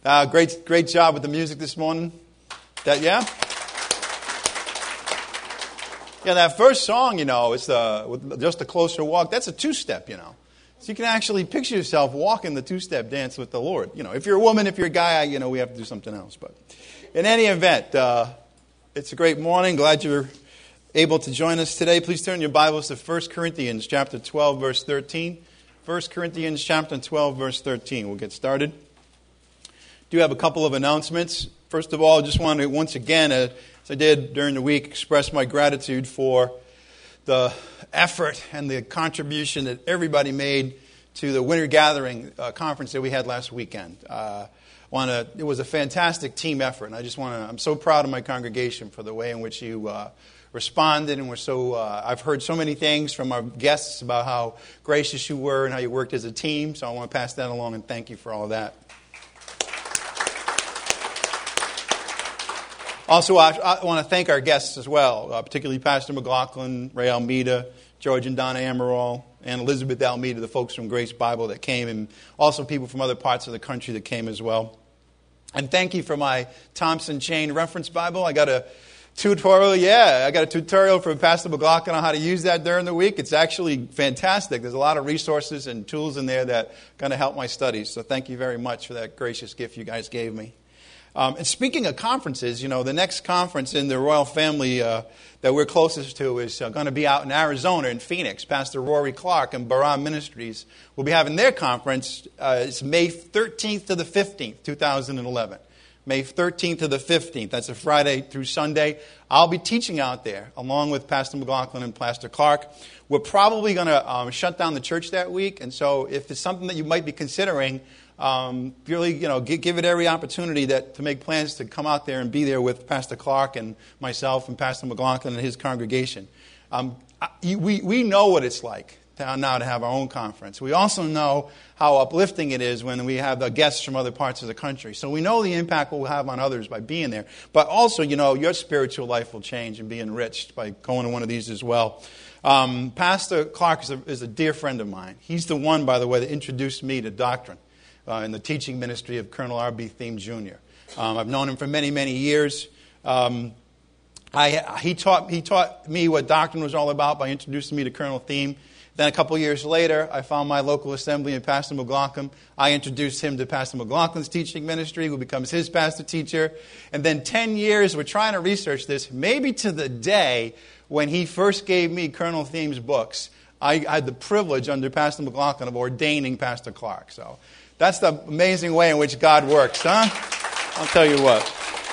Great job with the music this morning. Yeah, that first song, it's just a closer walk. That's a two-step, So you can actually picture yourself walking the two-step dance with the Lord. If you're a woman, if you're a guy, we have to do something else. But in any event, it's a great morning. Glad you're able to join us today. Please turn your Bibles to 1 Corinthians chapter 12, verse 13. 1 Corinthians chapter 12, verse 13. We'll get started. Do have a couple of announcements. First of all, I just want to once again, as I did during the week, express my gratitude for the effort and the contribution that everybody made to the Winter Gathering conference that we had last weekend. It was a fantastic team effort, and I'm so proud of my congregation for the way in which you responded, and I've heard so many things from our guests about how gracious you were and how you worked as a team, so I want to pass that along and thank you for all of that. Also, I want to thank our guests as well, particularly Pastor McLaughlin, Ray Almeida, George and Donna Amaral, and Elizabeth Almeida, the folks from Grace Bible that came, and also people from other parts of the country that came as well. And thank you for my Thompson Chain Reference Bible. I got a tutorial from Pastor McLaughlin on how to use that during the week. It's actually fantastic. There's a lot of resources and tools in there that are going to help my studies. So thank you very much for that gracious gift you guys gave me. And speaking of conferences, the next conference in the royal family that we're closest to is going to be out in Arizona, in Phoenix. Pastor Rory Clark and Baram Ministries will be having their conference. It's May 13th to the 15th, 2011. May 13th to the 15th. That's a Friday through Sunday. I'll be teaching out there along with Pastor McLaughlin and Pastor Clark. We're probably going to shut down the church that week. And so if it's something that you might be considering, really, give it every opportunity to make plans to come out there and be there with Pastor Clark and myself and Pastor McLaughlin and his congregation. We know what it's like now to have our own conference. We also know how uplifting it is when we have the guests from other parts of the country. So we know the impact we'll have on others by being there. But also, your spiritual life will change and be enriched by going to one of these as well. Pastor Clark is a dear friend of mine. He's the one, by the way, that introduced me to doctrine in the teaching ministry of Colonel R.B. Thiem Jr. I've known him for many, many years. He taught me what doctrine was all about by introducing me to Colonel Thiem. Then a couple years later, I found my local assembly in Pastor McLaughlin. I introduced him to Pastor McLaughlin's teaching ministry, who becomes his pastor teacher. And then 10 years, we're trying to research this, maybe to the day when he first gave me Colonel Thiem's books. I had the privilege under Pastor McLaughlin of ordaining Pastor Clark. So that's the amazing way in which God works, huh? I'll tell you what.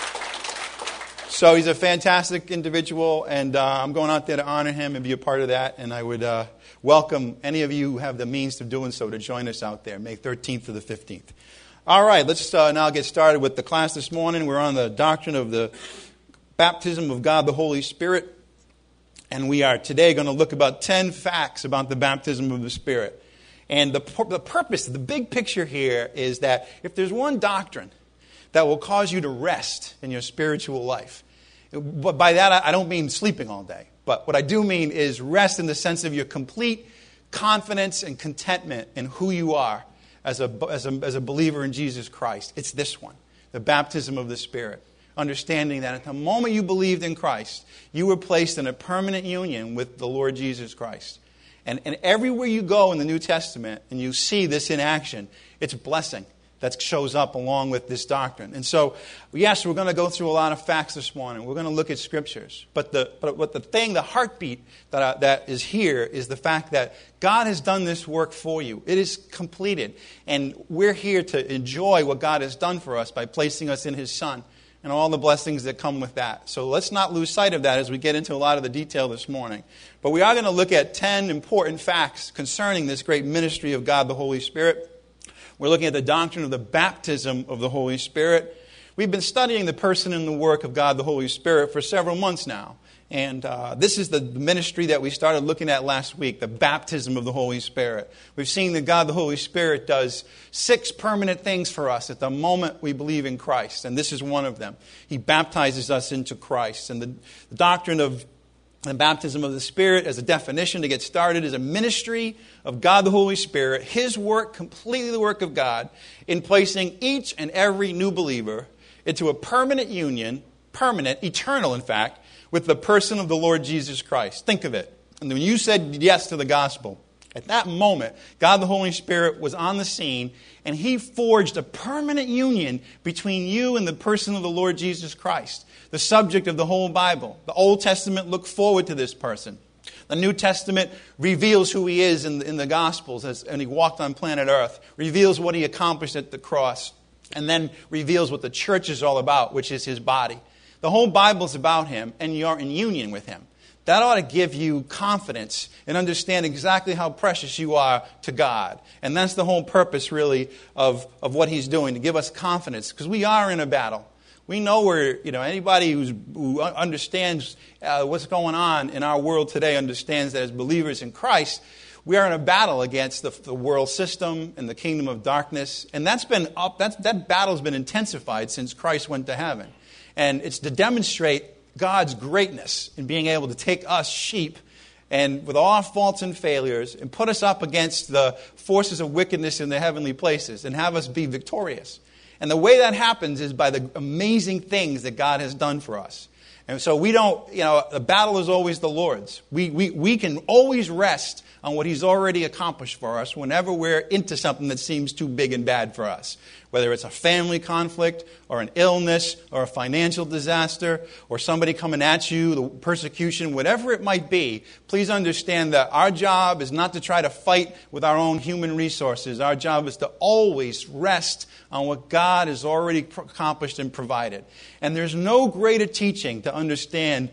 So he's a fantastic individual, and I'm going out there to honor him and be a part of that. And I would welcome any of you who have the means of doing so to join us out there, May 13th to the 15th. All right, let's now get started with the class this morning. We're on the doctrine of the baptism of God the Holy Spirit. And we are today going to look about 10 facts about the baptism of the Spirit. And the purpose, the big picture here is that if there's one doctrine that will cause you to rest in your spiritual life, but by that I don't mean sleeping all day, but what I do mean is rest in the sense of your complete confidence and contentment in who you are as a believer in Jesus Christ. It's this one, the baptism of the Spirit. Understanding that at the moment you believed in Christ, you were placed in a permanent union with the Lord Jesus Christ. And everywhere you go in the New Testament and you see this in action, it's a blessing that shows up along with this doctrine. And so, yes, we're going to go through a lot of facts this morning. We're going to look at scriptures. But the heartbeat that is here is the fact that God has done this work for you. It is completed. And we're here to enjoy what God has done for us by placing us in His Son and all the blessings that come with that. So let's not lose sight of that as we get into a lot of the detail this morning. But we are going to look at 10 important facts concerning this great ministry of God the Holy Spirit. We're looking at the doctrine of the baptism of the Holy Spirit. We've been studying the person and the work of God the Holy Spirit for several months now. And this is the ministry that we started looking at last week, the baptism of the Holy Spirit. We've seen that God the Holy Spirit does 6 permanent things for us at the moment we believe in Christ. And this is one of them. He baptizes us into Christ. And the doctrine of The baptism of the Spirit, as a definition to get started, is a ministry of God the Holy Spirit, His work, completely the work of God, in placing each and every new believer into a permanent union, eternal in fact, with the person of the Lord Jesus Christ. Think of it. And when you said yes to the gospel, at that moment, God the Holy Spirit was on the scene, and He forged a permanent union between you and the person of the Lord Jesus Christ, the subject of the whole Bible. The Old Testament looked forward to this person. The New Testament reveals who He is in the Gospels, and He walked on planet Earth, reveals what He accomplished at the cross, and then reveals what the church is all about, which is His body. The whole Bible is about Him, and you're in union with Him. That ought to give you confidence and understand exactly how precious you are to God. And that's the whole purpose, really, of what He's doing, to give us confidence, because we are in a battle. We know anybody who understands what's going on in our world today understands that as believers in Christ, we are in a battle against the world system and the kingdom of darkness. And that battle's been intensified since Christ went to heaven. And it's to demonstrate God's greatness in being able to take us sheep and with all our faults and failures and put us up against the forces of wickedness in the heavenly places and have us be victorious. And the way that happens is by the amazing things that God has done for us. And so we don't, the battle is always the Lord's. We can always rest on what He's already accomplished for us whenever we're into something that seems too big and bad for us. Whether it's a family conflict or an illness or a financial disaster or somebody coming at you, the persecution, whatever it might be, please understand that our job is not to try to fight with our own human resources. Our job is to always rest on what God has already accomplished and provided. And there's no greater teaching to understand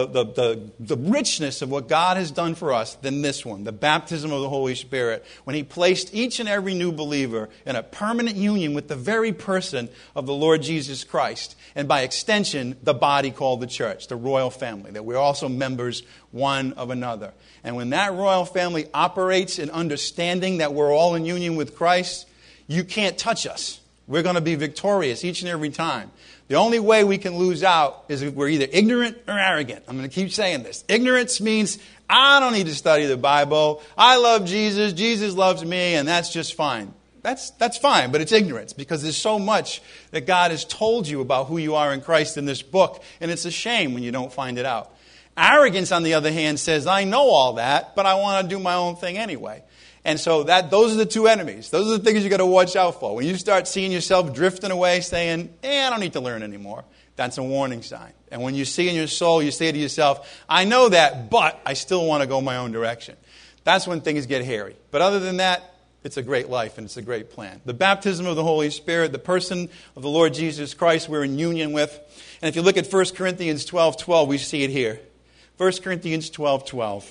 the richness of what God has done for us than this one, the baptism of the Holy Spirit, when He placed each and every new believer in a permanent union with the very person of the Lord Jesus Christ, and by extension, the body called the church, the royal family, that we're also members one of another. And when that royal family operates in understanding that we're all in union with Christ, you can't touch us. We're going to be victorious each and every time. The only way we can lose out is if we're either ignorant or arrogant. I'm going to keep saying this. Ignorance means, I don't need to study the Bible. I love Jesus. Jesus loves me, and that's just fine. That's fine, but it's ignorance because there's so much that God has told you about who you are in Christ in this book, and it's a shame when you don't find it out. Arrogance, on the other hand, says, I know all that, but I want to do my own thing anyway. And so those are the two enemies. Those are the things you got to watch out for. When you start seeing yourself drifting away, saying, I don't need to learn anymore, that's a warning sign. And when you see in your soul, you say to yourself, I know that, but I still want to go my own direction. That's when things get hairy. But other than that, it's a great life and it's a great plan. The baptism of the Holy Spirit, the person of the Lord Jesus Christ, we're in union with. And if you look at 1 Corinthians 12:12, we see it here. 1 Corinthians 12:12.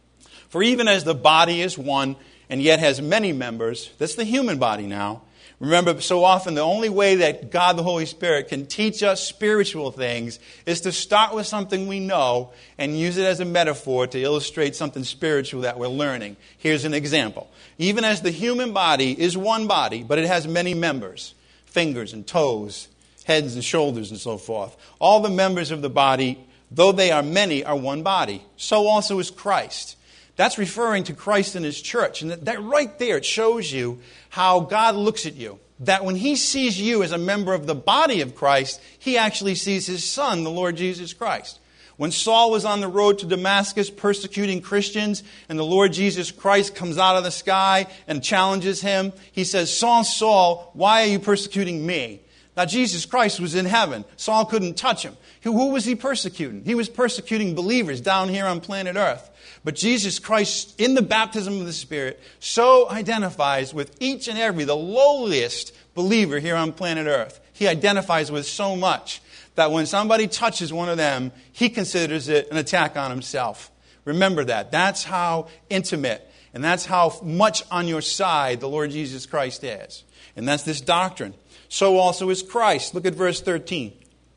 For even as the body is one, and yet has many members, that's the human body now. Remember, so often the only way that God the Holy Spirit can teach us spiritual things is to start with something we know and use it as a metaphor to illustrate something spiritual that we're learning. Here's an example. Even as the human body is one body, but it has many members, fingers and toes, heads and shoulders and so forth. All the members of the body, though they are many, are one body. So also is Christ. That's referring to Christ and His church. And that right there, it shows you how God looks at you. That when He sees you as a member of the body of Christ, He actually sees His Son, the Lord Jesus Christ. When Saul was on the road to Damascus persecuting Christians, and the Lord Jesus Christ comes out of the sky and challenges him, He says, Saul, Saul, why are you persecuting me? Now, Jesus Christ was in heaven. Saul couldn't touch Him. Who was He persecuting? He was persecuting believers down here on planet Earth. But Jesus Christ, in the baptism of the Spirit, so identifies with each and every, the lowliest believer here on planet Earth. He identifies with so much that when somebody touches one of them, He considers it an attack on Himself. Remember that. That's how intimate and that's how much on your side the Lord Jesus Christ is. And that's this doctrine. So also is Christ. Look at verse 13.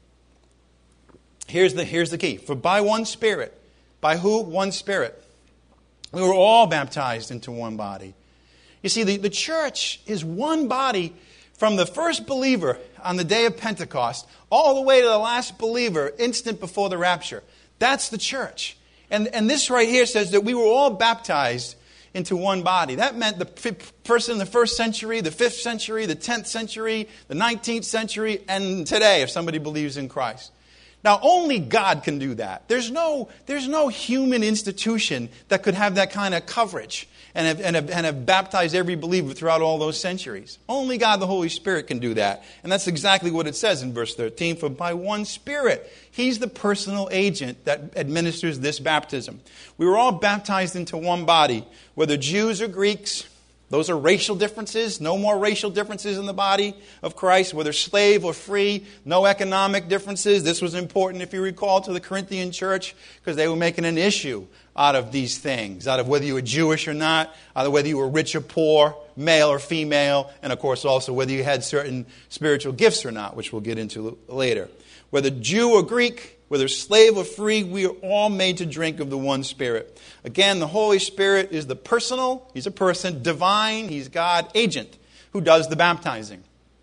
Here's the key. For by one Spirit. By who? One Spirit. We were all baptized into one body. You see, the church is one body from the first believer on the day of Pentecost all the way to the last believer instant before the rapture. That's the church. And this right here says that we were all baptized into one body. That meant the person in the 1st century, the 5th century, the 10th century, the 19th century, and today, if somebody believes in Christ. Now, only God can do that. There's no human institution that could have that kind of coverage and have baptized every believer throughout all those centuries. Only God, the Holy Spirit, can do that. And that's exactly what it says in verse 13. For by one Spirit, He's the personal agent that administers this baptism. We were all baptized into one body, whether Jews or Greeks. Those are racial differences. No more racial differences in the body of Christ. Whether slave or free, no economic differences. This was important, if you recall, to the Corinthian church, because they were making an issue out of these things, out of whether you were Jewish or not, out of whether you were rich or poor, male or female, and of course also whether you had certain spiritual gifts or not, which we'll get into later. Whether Jew or Greek, whether slave or free, we are all made to drink of the one Spirit. Again, the Holy Spirit is the personal, He's a person, divine, He's God, agent, who does the baptizing.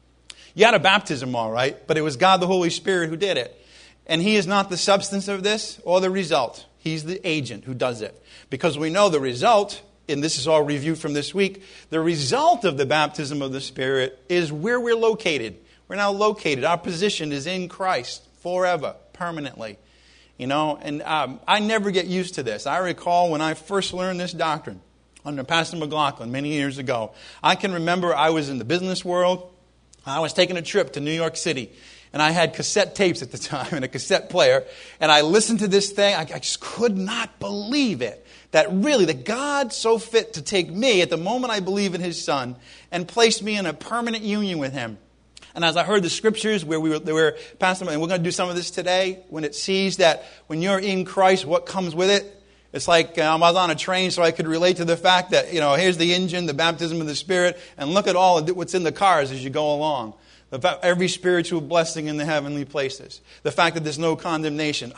You had a baptism, all right, but it was God the Holy Spirit who did it. And He is not the substance of this or the result. He's the agent who does it. Because we know the result, and this is all reviewed from this week, the result of the baptism of the Spirit is where we're located. We're now located. Our position is in Christ forever, permanently. You know, and I never get used to this. I recall when I first learned this doctrine under Pastor McLaughlin many years ago. I can remember I was in the business world. I was taking a trip to New York City. And I had cassette tapes at the time and a cassette player. And I listened to this thing. I just could not believe it. That God so fit to take me at the moment I believe in His Son and place me in a permanent union with Him. And as I heard the scriptures where Pastor, and we're going to do some of this today, when it sees that when you're in Christ, what comes with it? It's like I was on a train, so I could relate to the fact that, here's the engine, the baptism of the Spirit, and look at all of what's in the cars as you go along. Every spiritual blessing in the heavenly places. The fact that there's no condemnation.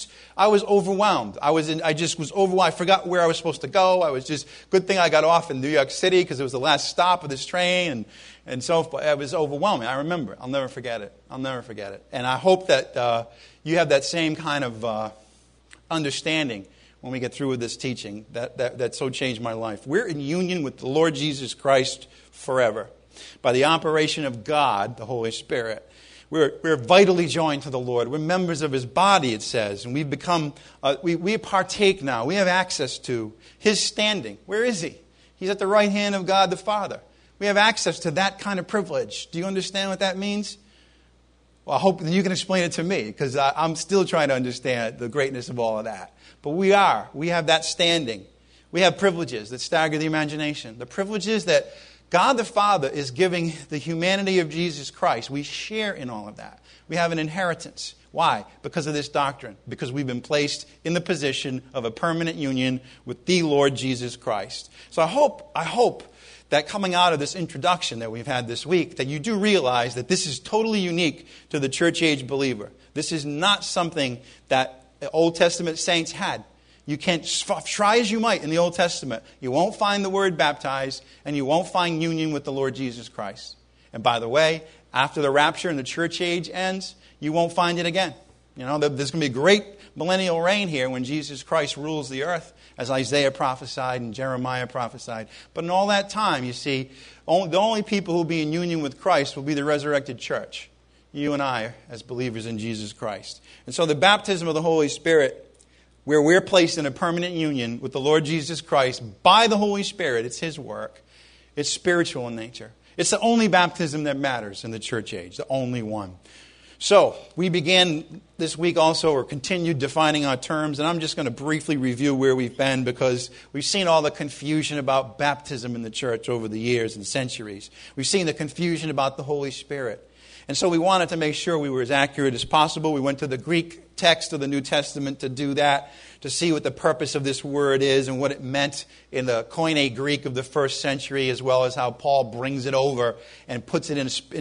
I was overwhelmed. I just was overwhelmed. I forgot where I was supposed to go. Good thing I got off in New York City because it was the last stop of this train. And so it was overwhelming. I remember. I'll never forget it. And I hope that you have that same kind of understanding when we get through with this teaching that so changed my life. We're in union with the Lord Jesus Christ forever. By the operation of God, the Holy Spirit. We're vitally joined to the Lord. We're members of His body, it says. And we've become, we partake now. We have access to His standing. Where is He? He's at the right hand of God the Father. We have access to that kind of privilege. Do you understand what that means? Well, I hope that you can explain it to me, because I'm still trying to understand the greatness of all of that. But we have that standing. We have privileges that stagger the imagination. The privileges that God the Father is giving the humanity of Jesus Christ. We share in all of that. We have an inheritance. Why? Because of this doctrine. Because we've been placed in the position of a permanent union with the Lord Jesus Christ. So I hope that coming out of this introduction that we've had this week, that you do realize that this is totally unique to the church age believer. This is not something that the Old Testament saints had. You can't try as you might in the Old Testament. You won't find the word baptized, and you won't find union with the Lord Jesus Christ. And by the way, after the rapture and the church age ends, you won't find it again. There's going to be a great millennial reign here when Jesus Christ rules the earth, as Isaiah prophesied and Jeremiah prophesied. But in all that time, you see, the only people who will be in union with Christ will be the resurrected church. You and I, as believers in Jesus Christ. And so the baptism of the Holy Spirit, where we're placed in a permanent union with the Lord Jesus Christ by the Holy Spirit. It's His work. It's spiritual in nature. It's the only baptism that matters in the church age, the only one. So, we began this week also, or continued defining our terms, and I'm just going to briefly review where we've been, because we've seen all the confusion about baptism in the church over the years and centuries. We've seen the confusion about the Holy Spirit. And so we wanted to make sure we were as accurate as possible. We went to the Greek text of the New Testament to do that, to see what the purpose of this word is and what it meant in the Koine Greek of the first century, as well as how Paul brings it over and puts it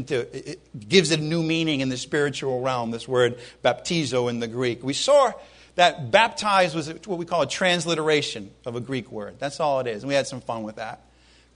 gives it a new meaning in the spiritual realm, this word baptizo in the Greek. We saw that baptize was what we call a transliteration of a Greek word. That's all it is. And we had some fun with that.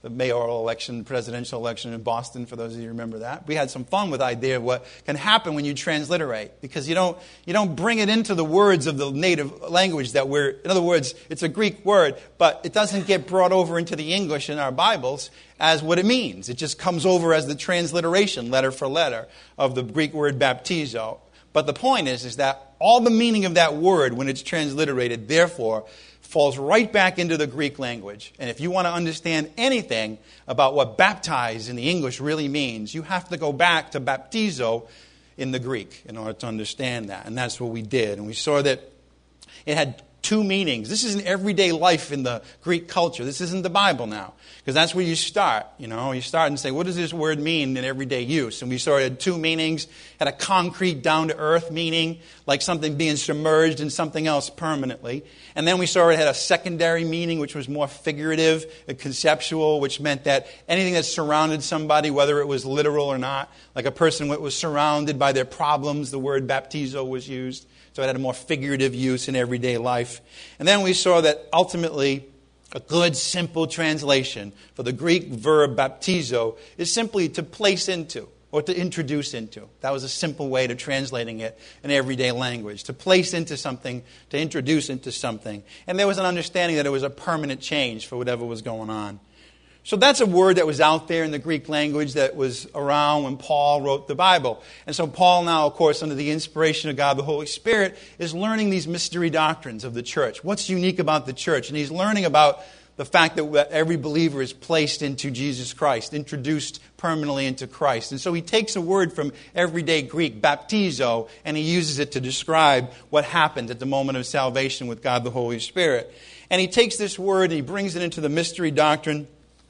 the mayoral election, presidential election in Boston, for those of you who remember that. We had some fun with the idea of what can happen when you transliterate, because you don't bring it into the words of the native language that in other words, it's a Greek word, but it doesn't get brought over into the English in our Bibles as what it means. It just comes over as the transliteration, letter for letter, of the Greek word baptizo. But the point is that all the meaning of that word, when it's transliterated, therefore, falls right back into the Greek language. And if you want to understand anything about what baptize in the English really means, you have to go back to baptizo in the Greek in order to understand that. And that's what we did. And we saw that it had two meanings. This isn't everyday life in the Greek culture. This isn't the Bible now. Because that's where you start. You start and say, what does this word mean in everyday use? And we saw it had two meanings. It had a concrete, down-to-earth meaning, like something being submerged in something else permanently. And then we saw it had a secondary meaning, which was more figurative and conceptual, which meant that anything that surrounded somebody, whether it was literal or not, like a person was surrounded by their problems, the word baptizo was used. So it had a more figurative use in everyday life. And then we saw that ultimately a good, simple translation for the Greek verb baptizo is simply to place into or to introduce into. That was a simple way of translating it in everyday language. To place into something, to introduce into something. And there was an understanding that it was a permanent change for whatever was going on. So that's a word that was out there in the Greek language that was around when Paul wrote the Bible. And so Paul now, of course, under the inspiration of God the Holy Spirit, is learning these mystery doctrines of the church. What's unique about the church? And he's learning about the fact that every believer is placed into Jesus Christ, introduced permanently into Christ. And so he takes a word from everyday Greek, baptizo, and he uses it to describe what happened at the moment of salvation with God the Holy Spirit. And he takes this word and he brings it into the mystery doctrine.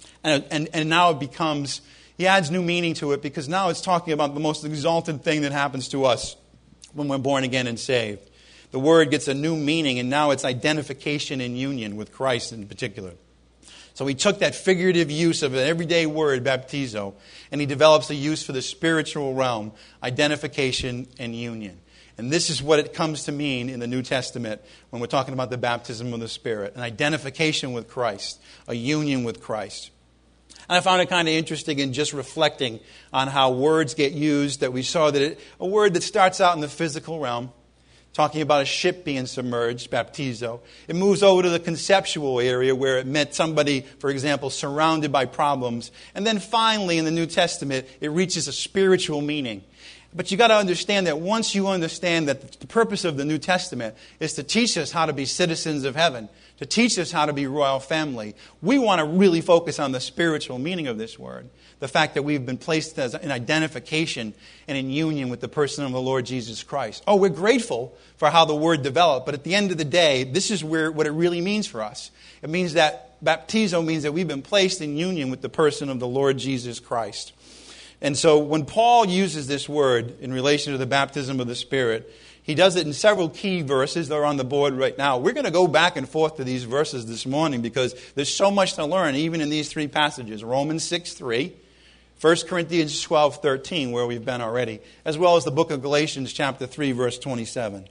And now it becomes, he adds new meaning to it because now it's talking about the most exalted thing that happens to us when we're born again and saved. The word gets a new meaning, and now it's identification and union with Christ in particular. So he took that figurative use of an everyday word, baptizo, and he develops a use for the spiritual realm, identification and union. And this is what it comes to mean in the New Testament when we're talking about the baptism of the Spirit, an identification with Christ, a union with Christ. And I found it kind of interesting in just reflecting on how words get used, that we saw that a word that starts out in the physical realm, talking about a ship being submerged, baptizo. It moves over to the conceptual area where it meant somebody, for example, surrounded by problems. And then finally, in the New Testament, it reaches a spiritual meaning. But you got to understand that once you understand that the purpose of the New Testament is to teach us how to be citizens of heaven, to teach us how to be royal family, we want to really focus on the spiritual meaning of this word. The fact that we've been placed as in identification and in union with the person of the Lord Jesus Christ. Oh, we're grateful for how the word developed, but at the end of the day, this is what it really means for us. It means that baptizo means that we've been placed in union with the person of the Lord Jesus Christ. And so when Paul uses this word in relation to the baptism of the Spirit, he does it in several key verses. They're on the board right now. We're going to go back and forth to these verses this morning because there's so much to learn even in these three passages. Romans 6:3, 1 Corinthians 12:13, where we've been already, as well as the book of Galatians chapter 3, verse 27.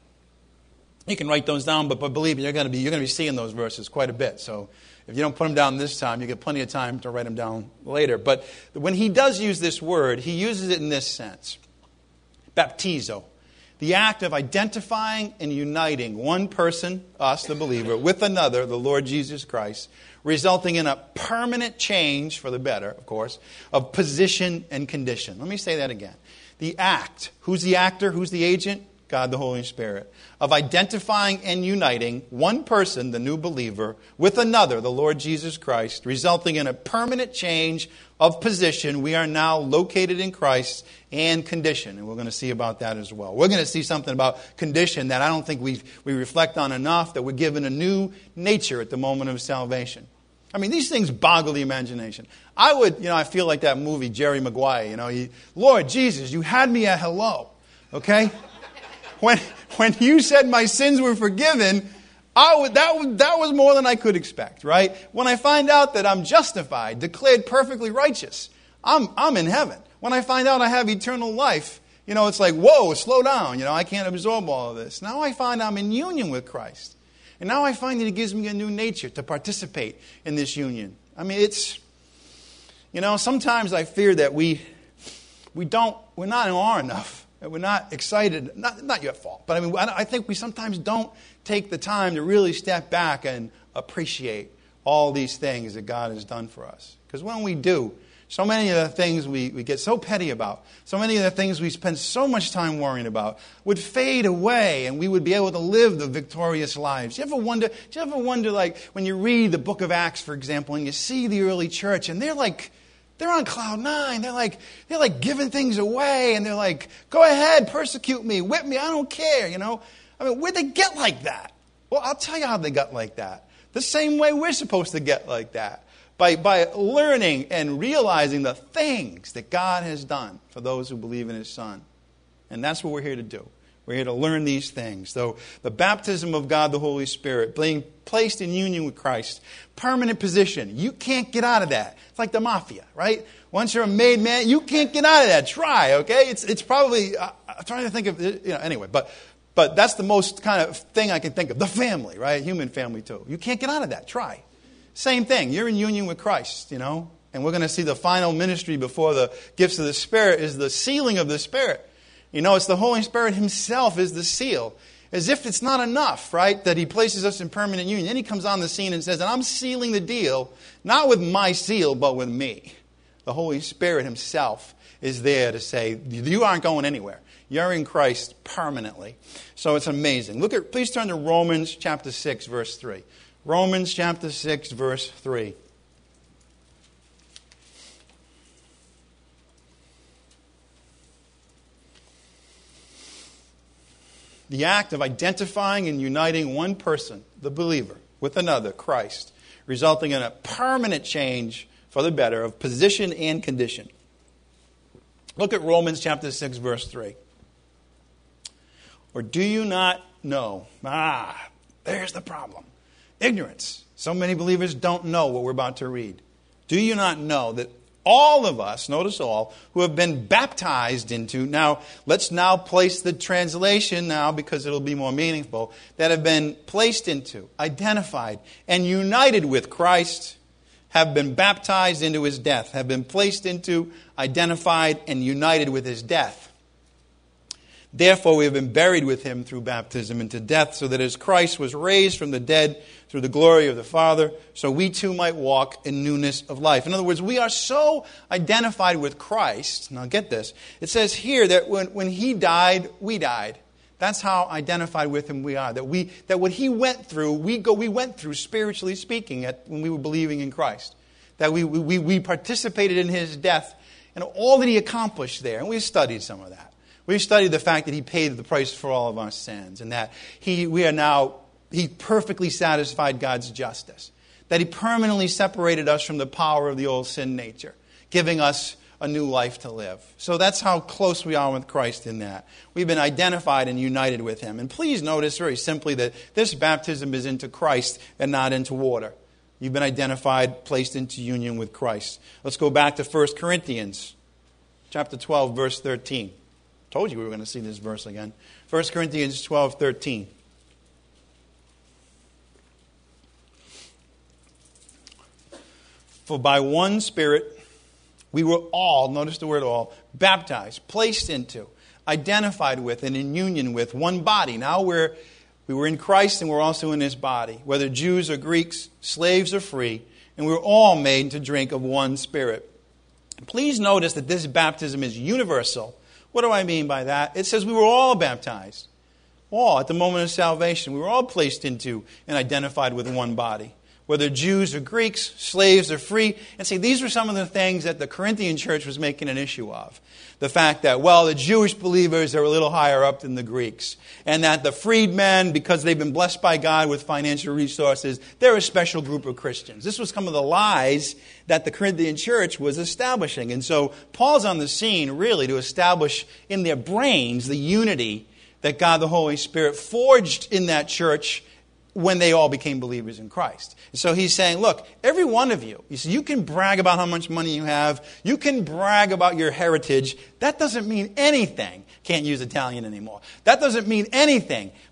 You can write those down, but believe me, you're going to be seeing those verses quite a bit. So if you don't put them down this time, you get plenty of time to write them down later. But when he does use this word, he uses it in this sense. Baptizo. The act of identifying and uniting one person, us, the believer, with another, the Lord Jesus Christ, resulting in a permanent change, for the better, of course, of position and condition. Let me say that again. The act. Who's the actor? Who's the agent? God the Holy Spirit. Of identifying and uniting one person, the new believer, with another, the Lord Jesus Christ, resulting in a permanent change of position. We are now located in Christ and condition. And we're going to see about that as well. We're going to see something about condition that I don't think we reflect on enough, that we're given a new nature at the moment of salvation. I mean, these things boggle the imagination. I feel like that movie, Jerry Maguire, Lord Jesus, you had me at hello, okay? When you said my sins were forgiven, that was more than I could expect, right? When I find out that I'm justified, declared perfectly righteous, I'm in heaven. When I find out I have eternal life, it's like, whoa, slow down. I can't absorb all of this. Now I find I'm in union with Christ. And now I find that He gives me a new nature to participate in this union. I mean, it's sometimes I fear that we're not in awe enough. We're not excited. Not your fault. But I think we sometimes don't take the time to really step back and appreciate all these things that God has done for us. Because when we do, so many of the things we get so petty about, so many of the things we spend so much time worrying about would fade away, and we would be able to live the victorious lives. Do you ever wonder, like, when you read the book of Acts, for example, and you see the early church, and they're on cloud nine. They're like giving things away, and they're like, go ahead, persecute me, whip me, I don't care, where'd they get like that? Well, I'll tell you how they got like that. The same way we're supposed to get like that. By learning and realizing the things that God has done for those who believe in His Son. And that's what we're here to do. We're here to learn these things. So the baptism of God, the Holy Spirit, being placed in union with Christ, permanent position. You can't get out of that. It's like the mafia, right? Once you're a made man, you can't get out of that. Try, okay? It's probably, I'm trying to think of, anyway, but that's the most kind of thing I can think of. The family, right? Human family too. You can't get out of that. Try. Same thing. You're in union with Christ, and we're going to see the final ministry before the gifts of the Spirit is the sealing of the Spirit. It's the Holy Spirit Himself is the seal. As if it's not enough, right, that He places us in permanent union. Then He comes on the scene and says, and I'm sealing the deal, not with my seal, but with me. The Holy Spirit Himself is there to say, you aren't going anywhere. You're in Christ permanently. So it's amazing. Please turn to Romans chapter 6, verse 3. Romans chapter 6, verse 3. The act of identifying and uniting one person, the believer, with another, Christ, resulting in a permanent change for the better of position and condition. Look at Romans chapter 6, verse 3. Or do you not know? There's the problem. Ignorance. So many believers don't know what we're about to read. Do you not know that all of us, notice all, who have been baptized into, now let's now place the translation now because it'll be more meaningful, that have been placed into, identified, and united with Christ, have been baptized into His death, have been placed into, identified, and united with His death. Therefore, we have been buried with Him through baptism into death, so that as Christ was raised from the dead through the glory of the Father, so we too might walk in newness of life. In other words, we are so identified with Christ. Now get this. It says here that when He died, we died. That's how identified with Him we are. That what He went through, we went through spiritually speaking when we were believing in Christ. That we participated in His death and all that He accomplished there. And we studied some of that. We've studied the fact that He paid the price for all of our sins and that He perfectly satisfied God's justice. That He permanently separated us from the power of the old sin nature, giving us a new life to live. So that's how close we are with Christ in that. We've been identified and united with Him. And please notice very simply that this baptism is into Christ and not into water. You've been identified, placed into union with Christ. Let's go back to 1 Corinthians chapter 12, verse 13. Told you we were going to see this verse again. 1 Corinthians 12:13. For by one Spirit we were all, notice the word all, baptized, placed into, identified with, and in union with one body. Now we were in Christ and we're also in His body. Whether Jews or Greeks, slaves or free, and we were all made to drink of one Spirit. Please notice that this baptism is universal. What do I mean by that? It says we were all baptized. All, at the moment of salvation. We were all placed into and identified with one body. Whether Jews or Greeks, slaves or free. And see, these were some of the things that the Corinthian church was making an issue of. The fact that, the Jewish believers are a little higher up than the Greeks. And that the freedmen, because they've been blessed by God with financial resources, they're a special group of Christians. This was some of the lies that the Corinthian church was establishing. And so Paul's on the scene really to establish in their brains the unity that God the Holy Spirit forged in that church when they all became believers in Christ. So he's saying, look, every one of you, you can brag about how much money you have. You can brag about your heritage. That doesn't mean anything. Can't use Italian anymore. That doesn't mean anything.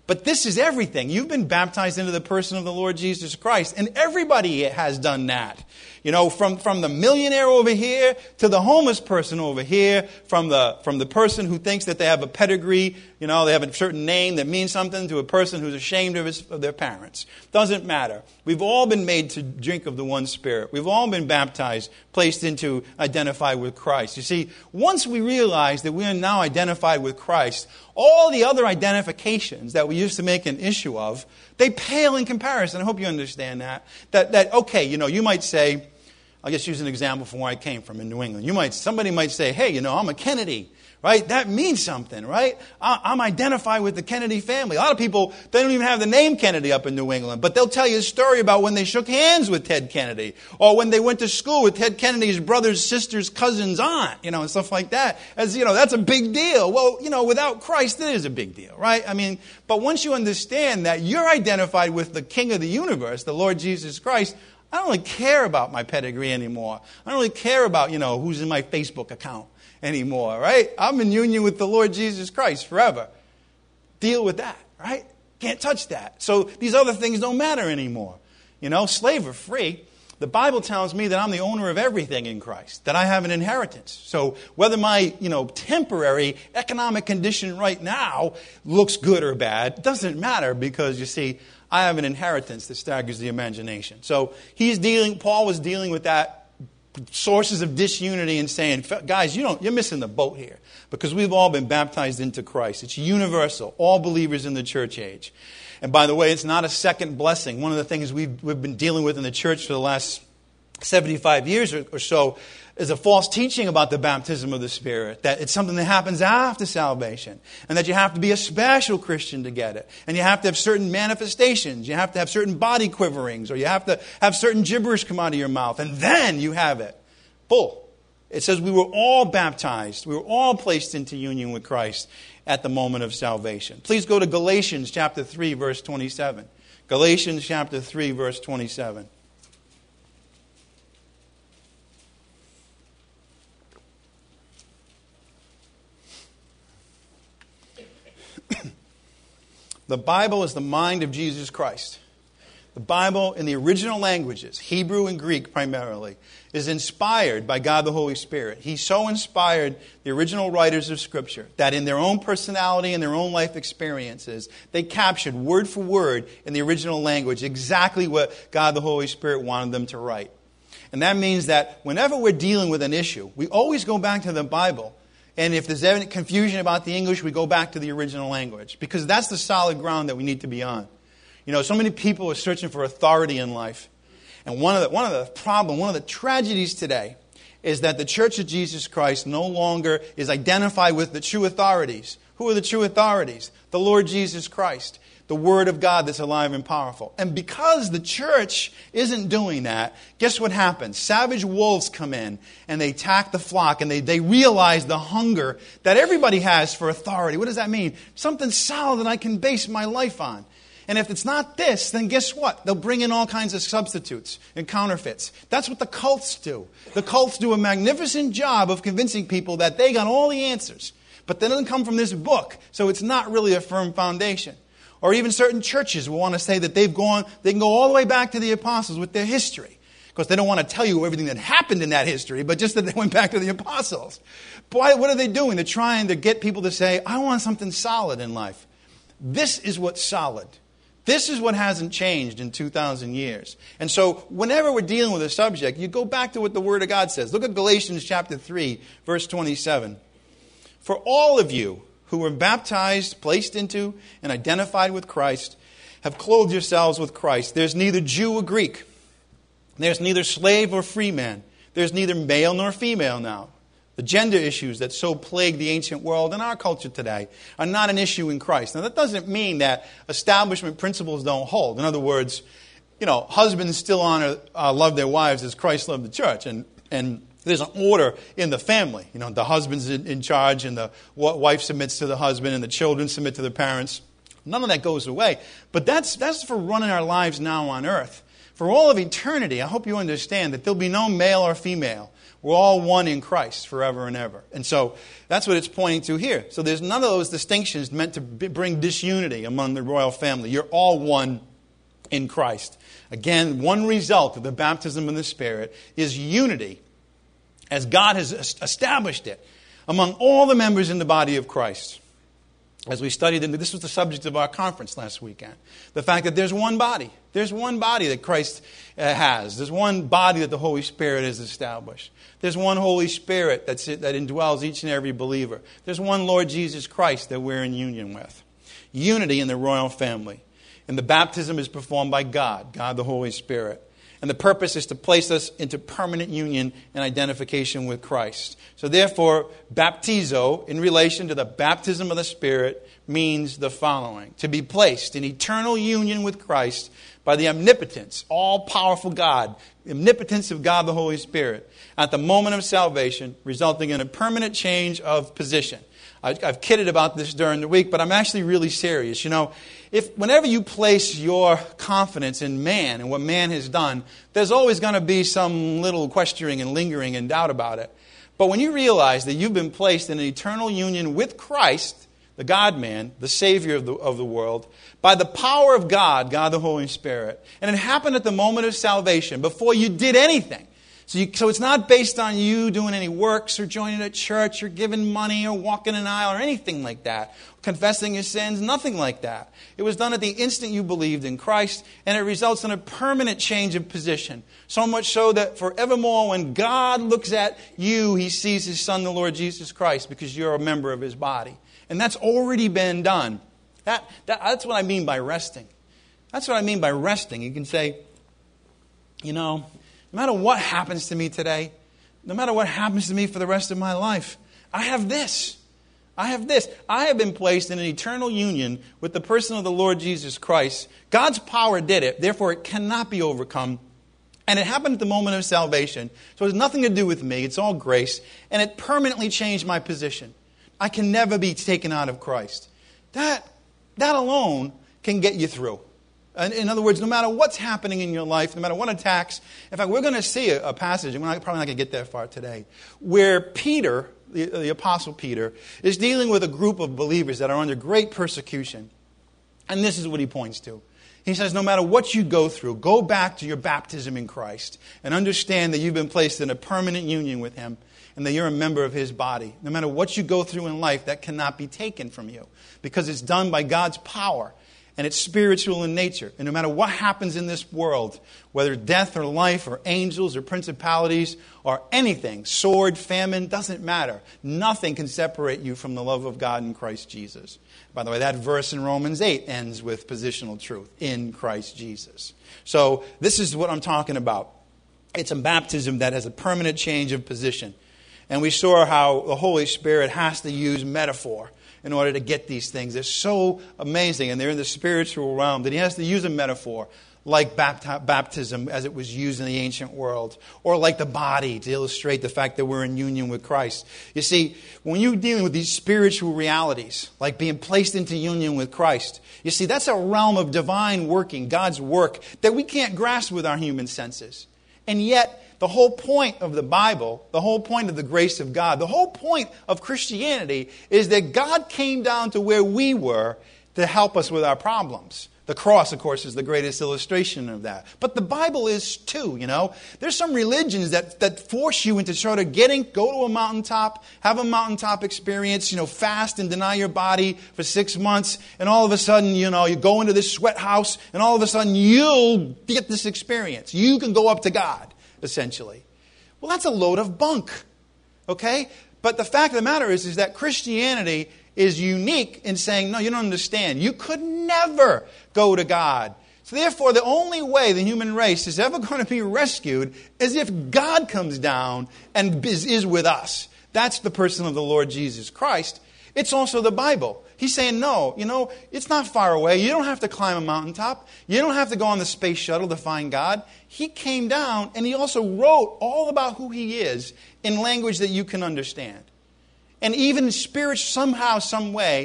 But this is everything. You've been baptized into the person of the Lord Jesus Christ. And everybody has done that. You know, from the millionaire over here to the homeless person over here, from the person who thinks that they have a pedigree, you know, they have a certain name that means something, to a person who's ashamed of their parents. Doesn't matter. We've all been made to drink of the one Spirit. We've all been baptized, placed into, identified with Christ. You see, once we realize that we are now identified with Christ, all the other identifications that we used to make an issue of, they pale in comparison. I hope you understand that. That okay, you know, you might say, I'll just use an example from where I came from in New England. Somebody might say, hey, you know, I'm a Kennedy, right? That means something, right? I'm identified with the Kennedy family. A lot of people, they don't even have the name Kennedy up in New England, but they'll tell you a story about when they shook hands with Ted Kennedy, or when they went to school with Ted Kennedy's brother's sister's cousin's aunt, you know, and stuff like that. As, you know, that's a big deal. Well, you know, without Christ, it is a big deal, right? I mean, but once you understand that you're identified with the King of the universe, the Lord Jesus Christ, I don't really care about my pedigree anymore. I don't really care about, you know, who's in my Facebook account anymore, right? I'm in union with the Lord Jesus Christ forever. Deal with that, right? Can't touch that. So these other things don't matter anymore. You know, slave or free, the Bible tells me that I'm the owner of everything in Christ, that I have an inheritance. So whether my, you know, temporary economic condition right now looks good or bad, doesn't matter, because, you see, I have an inheritance that staggers the imagination. So Paul was dealing with that sources of disunity and saying, guys, you're missing the boat here, because we've all been baptized into Christ. It's universal, all believers in the church age. And by the way, it's not a second blessing. One of the things we've been dealing with in the church for the last 75 years or so is a false teaching about the baptism of the Spirit, that it's something that happens after salvation, and that you have to be a special Christian to get it, and you have to have certain manifestations, you have to have certain body quiverings, or you have to have certain gibberish come out of your mouth, and then you have it. Bull. It says we were all baptized, we were all placed into union with Christ at the moment of salvation. Please go to Galatians chapter 3, verse 27. Galatians chapter 3, verse 27. The Bible is the mind of Jesus Christ. The Bible in the original languages, Hebrew and Greek primarily, is inspired by God the Holy Spirit. He so inspired the original writers of Scripture that in their own personality and their own life experiences, they captured word for word in the original language exactly what God the Holy Spirit wanted them to write. And that means that whenever we're dealing with an issue, we always go back to the Bible. And if there's any confusion about the English, we go back to the original language, because that's the solid ground that we need to be on. You know, so many people are searching for authority in life. And one of the tragedies today is that the Church of Jesus Christ no longer is identified with the true authorities. Who are the true authorities? The Lord Jesus Christ, the Word of God that's alive and powerful. And because the church isn't doing that, guess what happens? Savage wolves come in and they attack the flock, and they realize the hunger that everybody has for authority. What does that mean? Something solid that I can base my life on. And if it's not this, then guess what? They'll bring in all kinds of substitutes and counterfeits. That's what the cults do. The cults do a magnificent job of convincing people that they got all the answers. But they don't come from this book, so it's not really a firm foundation. Or even certain churches will want to say that they can go all the way back to the apostles with their history. Because they don't want to tell you everything that happened in that history, but just that they went back to the apostles. Boy, what are they doing? They're trying to get people to say, I want something solid in life. This is what's solid. This is what hasn't changed in 2,000 years. And so whenever we're dealing with a subject, you go back to what the Word of God says. Look at Galatians chapter 3, verse 27. For all of you who were baptized, placed into, and identified with Christ, have clothed yourselves with Christ. There's neither Jew or Greek. There's neither slave or free man. There's neither male nor female now. The gender issues that so plague the ancient world and our culture today are not an issue in Christ. Now, that doesn't mean that establishment principles don't hold. In other words, you know, husbands still love their wives as Christ loved the church. And there's an order in the family. You know, the husband's in charge, and the wife submits to the husband, and the children submit to their parents. None of that goes away. But that's for running our lives now on earth. For all of eternity, I hope you understand that there'll be no male or female. We're all one in Christ forever and ever. And so that's what it's pointing to here. So there's none of those distinctions meant to bring disunity among the royal family. You're all one in Christ. Again, one result of the baptism of the Spirit is unity, as God has established it among all the members in the body of Christ. As we studied, and this was the subject of our conference last weekend, the fact that there's one body. There's one body that Christ has. There's one body that the Holy Spirit has established. There's one Holy Spirit that indwells each and every believer. There's one Lord Jesus Christ that we're in union with. Unity in the royal family. And the baptism is performed by God the Holy Spirit. And the purpose is to place us into permanent union and identification with Christ. So therefore, baptizo, in relation to the baptism of the Spirit, means the following. To be placed in eternal union with Christ by the omnipotence, all-powerful God, the omnipotence of God the Holy Spirit, at the moment of salvation, resulting in a permanent change of position. I've kidded about this during the week, but I'm actually really serious. You know, whenever you place your confidence in man and what man has done, there's always going to be some little questioning and lingering and doubt about it. But when you realize that you've been placed in an eternal union with Christ, the God-man, the Savior of the world, by the power of God the Holy Spirit, and it happened at the moment of salvation, before you did anything. So it's not based on you doing any works or joining a church or giving money or walking an aisle or anything like that. Confessing your sins, nothing like that. It was done at the instant you believed in Christ, and it results in a permanent change of position. So much so that forevermore, when God looks at you, He sees His Son, the Lord Jesus Christ, because you're a member of His body. And that's already been done. That's what I mean by resting. That's what I mean by resting. You can say, you know, no matter what happens to me today, no matter what happens to me for the rest of my life, I have this. I have this. I have been placed in an eternal union with the person of the Lord Jesus Christ. God's power did it. Therefore, it cannot be overcome. And it happened at the moment of salvation. So it has nothing to do with me. It's all grace. And it permanently changed my position. I can never be taken out of Christ. That alone can get you through. In other words, no matter what's happening in your life, no matter what attacks, in fact, we're going to see a passage, and we're probably not going to get that far today, where Peter, the Apostle Peter, is dealing with a group of believers that are under great persecution. And this is what he points to. He says, no matter what you go through, go back to your baptism in Christ and understand that you've been placed in a permanent union with Him and that you're a member of His body. No matter what you go through in life, that cannot be taken from you because it's done by God's power. And it's spiritual in nature. And no matter what happens in this world, whether death or life or angels or principalities or anything, sword, famine, doesn't matter. Nothing can separate you from the love of God in Christ Jesus. By the way, that verse in Romans 8 ends with positional truth, in Christ Jesus. So this is what I'm talking about. It's a baptism that has a permanent change of position. And we saw how the Holy Spirit has to use metaphor in order to get these things. They're so amazing, and they're in the spiritual realm, that He has to use a metaphor like baptism as it was used in the ancient world, or like the body to illustrate the fact that we're in union with Christ. You see, when you're dealing with these spiritual realities, like being placed into union with Christ, you see, that's a realm of divine working, God's work, that we can't grasp with our human senses. And yet, the whole point of the Bible, the whole point of the grace of God, the whole point of Christianity is that God came down to where we were to help us with our problems. The cross, of course, is the greatest illustration of that. But the Bible is too, you know. There's some religions that force you into sort of go to a mountaintop, have a mountaintop experience, you know, fast and deny your body for 6 months, and all of a sudden, you know, you go into this sweat house, and all of a sudden you'll get this experience. You can go up to God, essentially. Well, that's a load of bunk, okay? But the fact of the matter is that Christianity is unique in saying, no, you don't understand. You could never go to God. So therefore, the only way the human race is ever going to be rescued is if God comes down and is with us. That's the person of the Lord Jesus Christ. It's also the Bible. He's saying, no, you know, it's not far away. You don't have to climb a mountaintop. You don't have to go on the space shuttle to find God. He came down and He also wrote all about who He is in language that you can understand. And even in spirit, somehow, some way,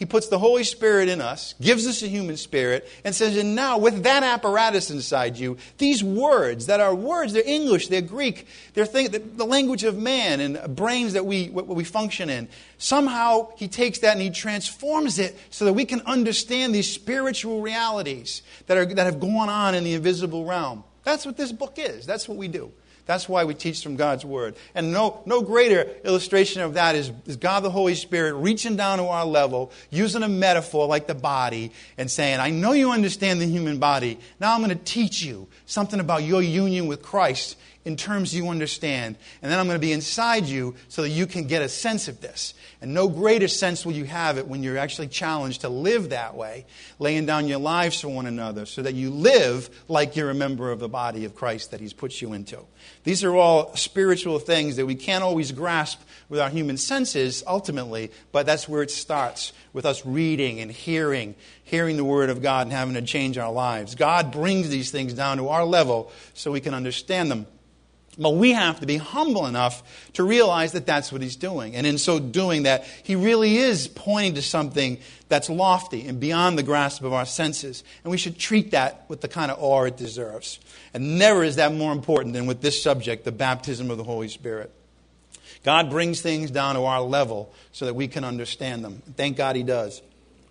He puts the Holy Spirit in us, gives us a human spirit, and says, and now with that apparatus inside you, these words that are words, they're English, they're Greek, they're the language of man and brains that we function in. Somehow He takes that and He transforms it so that we can understand these spiritual realities that have gone on in the invisible realm. That's what this book is. That's what we do. That's why we teach from God's Word. And no greater illustration of that is God the Holy Spirit reaching down to our level, using a metaphor like the body, and saying, I know you understand the human body. Now I'm going to teach you something about your union with Christ in terms you understand. And then I'm going to be inside you so that you can get a sense of this. And no greater sense will you have it when you're actually challenged to live that way, laying down your lives for one another so that you live like you're a member of the body of Christ that He's put you into. These are all spiritual things that we can't always grasp with our human senses ultimately, but that's where it starts, with us reading and hearing the Word of God and having to change our lives. God brings these things down to our level so we can understand them. But we have to be humble enough to realize that that's what He's doing. And in so doing that, He really is pointing to something that's lofty and beyond the grasp of our senses. And we should treat that with the kind of awe it deserves. And never is that more important than with this subject, the baptism of the Holy Spirit. God brings things down to our level so that we can understand them. Thank God He does.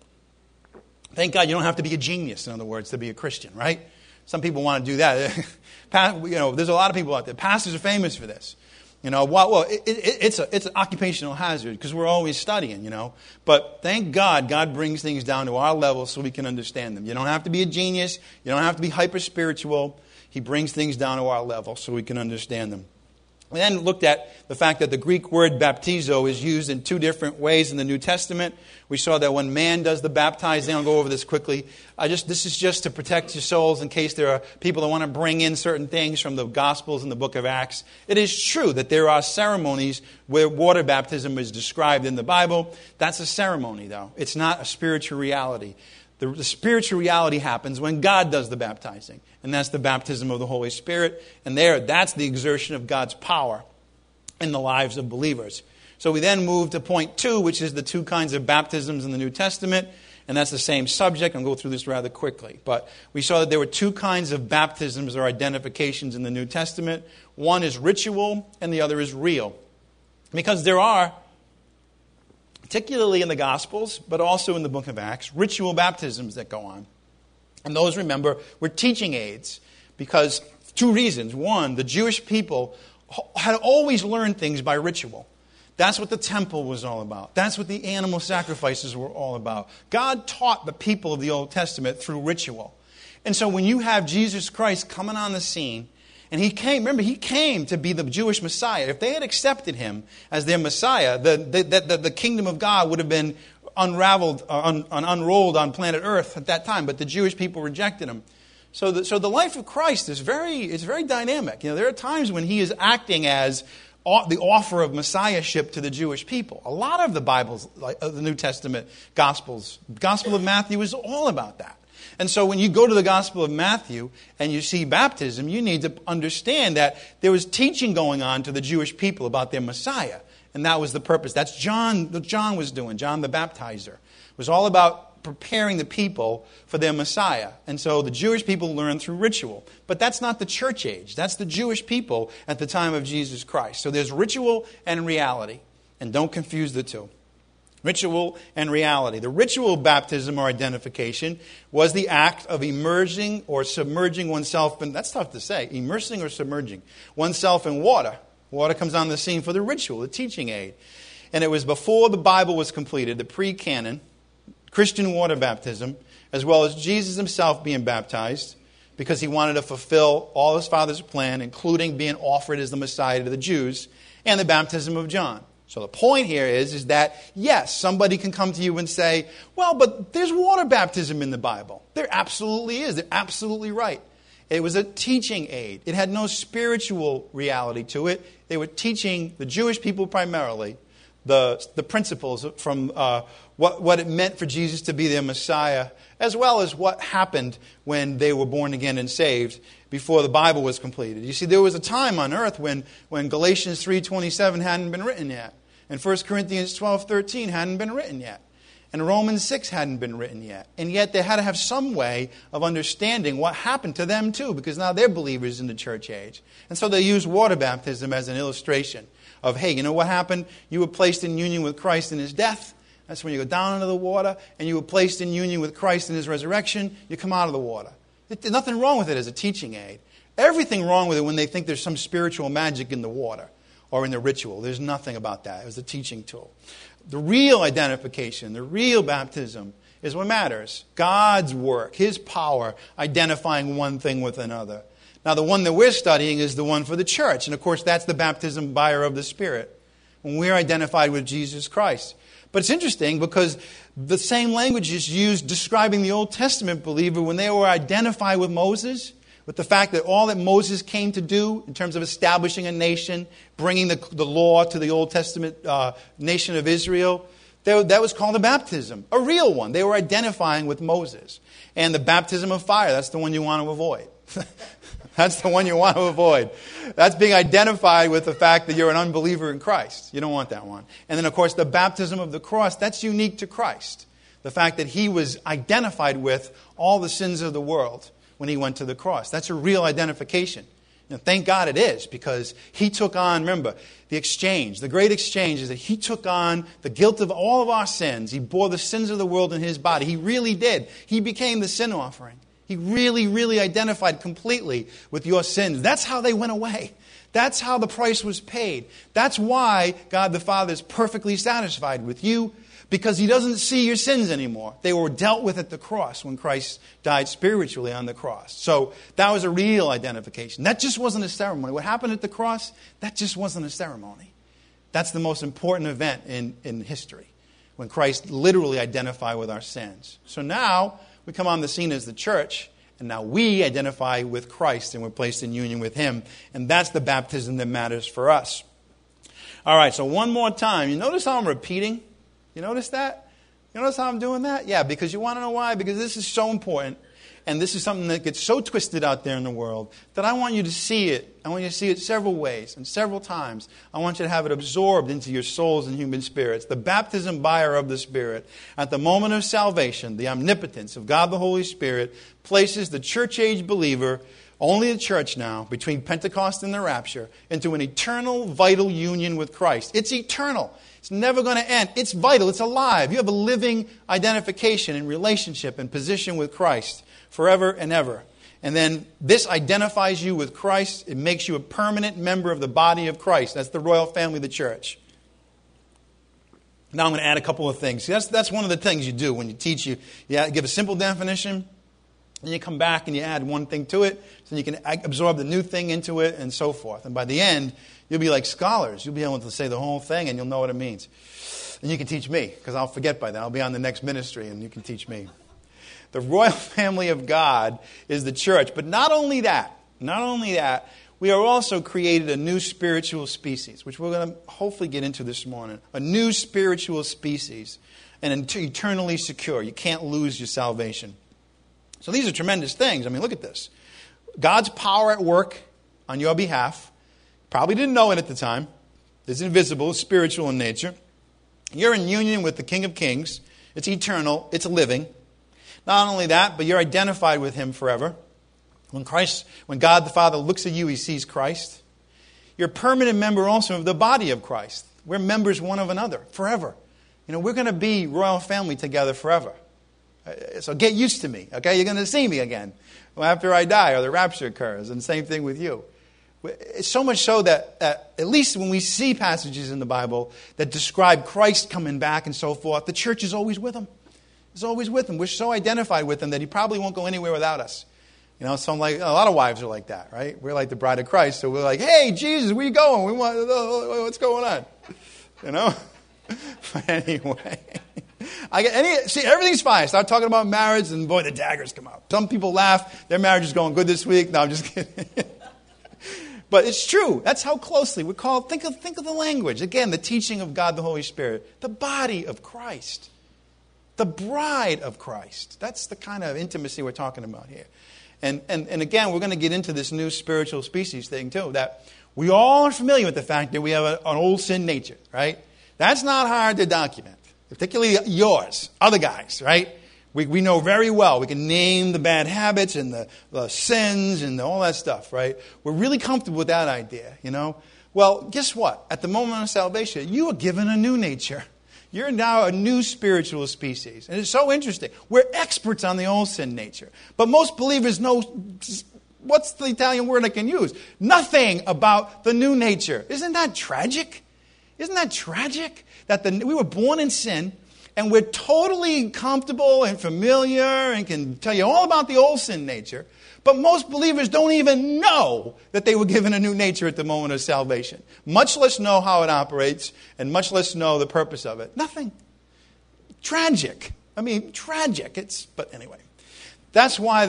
Thank God you don't have to be a genius, in other words, to be a Christian, right? Some people want to do that. There's a lot of people out there. Pastors are famous for this. It's an occupational hazard because we're always studying, But thank God, God brings things down to our level so we can understand them. You don't have to be a genius. You don't have to be hyper-spiritual. He brings things down to our level so we can understand them. We then looked at the fact that the Greek word baptizo is used in two different ways in the New Testament. We saw that when man does the baptizing, I'll go over this quickly. This is just to protect your souls in case there are people that want to bring in certain things from the Gospels and the book of Acts. It is true that there are ceremonies where water baptism is described in the Bible. That's a ceremony, though. It's not a spiritual reality. The spiritual reality happens when God does the baptizing. And that's the baptism of the Holy Spirit. And that's the exertion of God's power in the lives of believers. So we then move to point 2, which is the two kinds of baptisms in the New Testament. And that's the same subject. I'll go through this rather quickly. But we saw that there were two kinds of baptisms or identifications in the New Testament. One is ritual and the other is real. Because there are, particularly in the Gospels, but also in the book of Acts, ritual baptisms that go on. And those, remember, were teaching aids because two reasons. One, the Jewish people had always learned things by ritual. That's what the temple was all about. That's what the animal sacrifices were all about. God taught the people of the Old Testament through ritual. And so when you have Jesus Christ coming on the scene, and He came to be the Jewish Messiah. If they had accepted Him as their Messiah, the kingdom of God would have been unrolled on planet Earth at that time. But the Jewish people rejected Him. So the life of Christ is very dynamic. There are times when He is acting as the offer of messiahship to the Jewish people. A lot of the Bibles, like the New Testament Gospels, the Gospel of Matthew is all about that. And so when you go to the Gospel of Matthew and you see baptism, you need to understand that there was teaching going on to the Jewish people about their Messiah. And that was the purpose. That's what John was doing. John the Baptizer. It was all about preparing the people for their Messiah. And so the Jewish people learned through ritual. But that's not the church age. That's the Jewish people at the time of Jesus Christ. So there's ritual and reality. And don't confuse the two. Ritual and reality. The ritual baptism or identification was the act of immersing or submerging oneself in, that's tough to say, immersing or submerging oneself in water. Water comes on the scene for the ritual, the teaching aid. And it was before the Bible was completed, the pre-canon, Christian water baptism, as well as Jesus Himself being baptized, because He wanted to fulfill all His Father's plan, including being offered as the Messiah to the Jews, and the baptism of John. So the point here is that, yes, somebody can come to you and say, well, but there's water baptism in the Bible. There absolutely is. They're absolutely right. It was a teaching aid. It had no spiritual reality to it. They were teaching the Jewish people primarily the principles from what it meant for Jesus to be their Messiah, as well as what happened when they were born again and saved before the Bible was completed. You see, there was a time on earth when Galatians 3:27 hadn't been written yet. And 1 Corinthians 12:13 hadn't been written yet. And Romans 6 hadn't been written yet. And yet they had to have some way of understanding what happened to them too, because now they're believers in the church age. And so they use water baptism as an illustration of, hey, you know what happened? You were placed in union with Christ in his death. That's when you go down into the water, and you were placed in union with Christ in his resurrection. You come out of the water. There's nothing wrong with it as a teaching aid. Everything wrong with it when they think there's some spiritual magic in the water or in the ritual. There's nothing about that. It was a teaching tool. The real identification, the real baptism is what matters. God's work, his power, identifying one thing with another. Now, the one that we're studying is the one for the church. And, of course, that's the baptism by or of the Spirit, when we're identified with Jesus Christ. But it's interesting because the same language is used describing the Old Testament believer when they were identified with Moses, with the fact that all that Moses came to do in terms of establishing a nation, bringing the law to the Old Testament nation of Israel, that was called a baptism, a real one. They were identifying with Moses. And the baptism of fire, that's the one you want to avoid. That's the one you want to avoid. That's being identified with the fact that you're an unbeliever in Christ. You don't want that one. And then, of course, the baptism of the cross, that's unique to Christ. The fact that he was identified with all the sins of the world when he went to the cross. That's a real identification. And thank God it is, because he took on, remember, the exchange. The great exchange is that he took on the guilt of all of our sins. He bore the sins of the world in his body. He really did. He became the sin offering. He really, really identified completely with your sins. That's how they went away. That's how the price was paid. That's why God the Father is perfectly satisfied with you, because he doesn't see your sins anymore. They were dealt with at the cross when Christ died spiritually on the cross. So that was a real identification. That just wasn't a ceremony. What happened at the cross, that just wasn't a ceremony. That's the most important event in history, when Christ literally identified with our sins. So now we come on the scene as the church, and now we identify with Christ, and we're placed in union with him. And that's the baptism that matters for us. All right, so one more time. You notice how I'm repeating? You notice that? You notice how I'm doing that? Yeah, because you want to know why? Because this is so important. And this is something that gets so twisted out there in the world that I want you to see it. I want you to see it several ways and several times. I want you to have it absorbed into your souls and human spirits. The baptism by or of the Spirit, at the moment of salvation, the omnipotence of God the Holy Spirit places the church-age believer, only the church now, between Pentecost and the rapture, into an eternal, vital union with Christ. It's eternal. It's never going to end. It's vital. It's alive. You have a living identification and relationship and position with Christ forever and ever. And then this identifies you with Christ. It makes you a permanent member of the body of Christ. That's the royal family of the church. Now I'm going to add a couple of things. See, that's one of the things you do when you teach. You give a simple definition, and you come back and you add one thing to it, so you can absorb the new thing into it, and so forth. And by the end, you'll be like scholars. You'll be able to say the whole thing, and you'll know what it means. And you can teach me, because I'll forget by then. I'll be on the next ministry, and you can teach me. The royal family of God is the church. But not only that, we are also created a new spiritual species, which we're going to hopefully get into this morning. A new spiritual species, and eternally secure. You can't lose your salvation. So these are tremendous things. I mean, look at this. God's power at work on your behalf. Probably didn't know it at the time. It's invisible, it's spiritual in nature. You're in union with the King of Kings. It's eternal, it's living. Not only that, but you're identified with him forever. When God the Father looks at you, he sees Christ. You're a permanent member also of the body of Christ. We're members one of another forever. You know, we're going to be royal family together forever. So get used to me, okay? You're going to see me again after I die or the rapture occurs. And same thing with you. It's so much so that at least when we see passages in the Bible that describe Christ coming back and so forth, the church is always with him. It's always with him. We're so identified with him that he probably won't go anywhere without us. You know, a lot of wives are like that, right? We're like the bride of Christ, so we're like, hey, Jesus, where you going? What's going on? You know? But anyway, everything's fine. Start talking about marriage, and boy, the daggers come out. Some people laugh. Their marriage is going good this week. No, I'm just kidding. But it's true. That's how closely we're called. Think of the language. Again, the teaching of God the Holy Spirit. The body of Christ. The bride of Christ. That's the kind of intimacy we're talking about here. And again, we're going to get into this new spiritual species thing too. That we all are familiar with the fact that we have an old sin nature, right? That's not hard to document. particularly yours, other guys, right? We know very well. We can name the bad habits and the sins and all that stuff, right? We're really comfortable with that idea, you know? Well, guess what? At the moment of salvation, you are given a new nature. You're now a new spiritual species. And it's so interesting. We're experts on the old sin nature. But most believers know, what's the Italian word I can use? Nothing about the new nature. Isn't that tragic? Isn't that tragic? That we were born in sin, and we're totally comfortable and familiar and can tell you all about the old sin nature. But most believers don't even know that they were given a new nature at the moment of salvation. Much less know how it operates and much less know the purpose of it. Nothing. Tragic. I mean, tragic. But anyway. That's why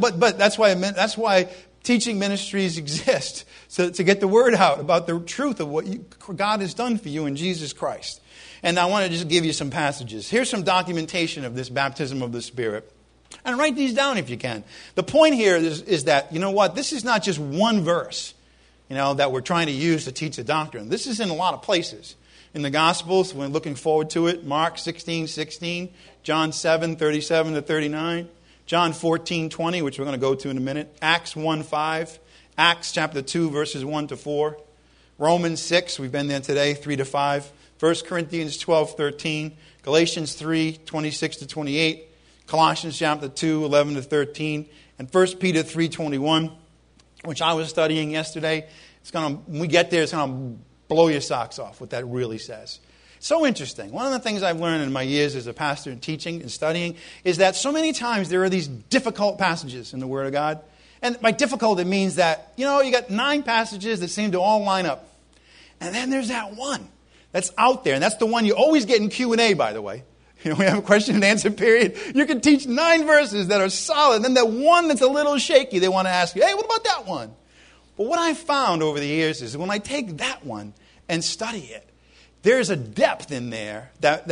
that's why teaching ministries exist. So to get the word out about the truth of what God has done for you in Jesus Christ. And I want to just give you some passages. Here's some documentation of this baptism of the Spirit. And write these down if you can. The point here is that, you know what, this is not just one verse, that we're trying to use to teach a doctrine. This is in a lot of places. In the Gospels, we're looking forward to it. Mark 16:16, John 7:37 to 39, John 14:20, which we're going to go to in a minute, Acts 1:5, Acts chapter 2, verses 1 to 4, Romans 6, we've been there today, 3 to 5, 1 Corinthians 12:13, Galatians 3:26 to 28, Colossians chapter 2, 11 to 13, and 1 Peter 3:21, which I was studying yesterday. When we get there, it's going to blow your socks off what that really says. So interesting. One of the things I've learned in my years as a pastor and teaching and studying is that so many times there are these difficult passages in the Word of God. And by difficult, it means that, you got 9 passages that seem to all line up. And then there's that one that's out there. And that's the one you always get in Q&A, by the way. We have a question and answer period. You can teach 9 verses that are solid. Then that one that's a little shaky, they want to ask you, hey, what about that one? But what I found over the years is when I take that one and study it, there's a depth in there that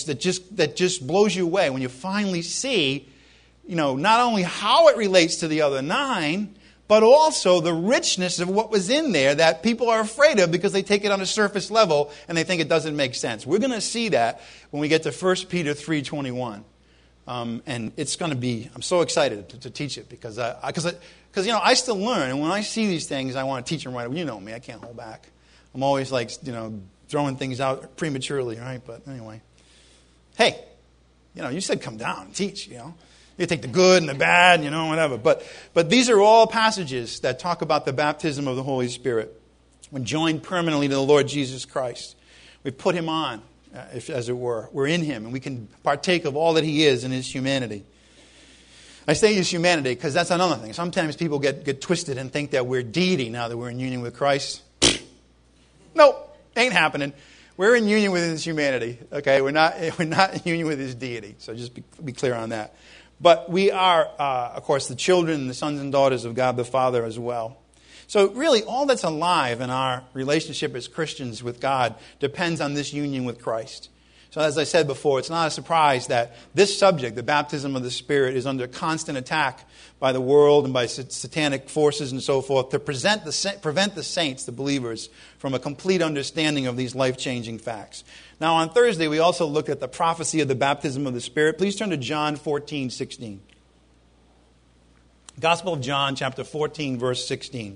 just blows you away when you finally see, not only how it relates to the other 9, but also the richness of what was in there that people are afraid of because they take it on a surface level and they think it doesn't make sense. We're going to see that when we get to 1 Peter 3:21. And it's going to be, I'm so excited to teach it because I still learn. And when I see these things, I want to teach them right away. You know me, I can't hold back. I'm always throwing things out prematurely, right? But anyway. Hey, you said come down and teach, You take the good and the bad, whatever. But these are all passages that talk about the baptism of the Holy Spirit. When joined permanently to the Lord Jesus Christ, we put Him on, as it were. We're in Him, and we can partake of all that He is in His humanity. I say His humanity because that's another thing. Sometimes people get twisted and think that we're deity now that we're in union with Christ. Nope, ain't happening. We're in union with His humanity. Okay, we're not in union with His deity. So just be clear on that. But we are, of course, the children and the sons and daughters of God the Father as well. So really, all that's alive in our relationship as Christians with God depends on this union with Christ. So as I said before, it's not a surprise that this subject, the baptism of the Spirit, is under constant attack by the world and by satanic forces and so forth to prevent the saints, the believers, from a complete understanding of these life-changing facts. Now, on Thursday, we also looked at the prophecy of the baptism of the Spirit. Please turn to John 14:16. Gospel of John, chapter 14, verse 16.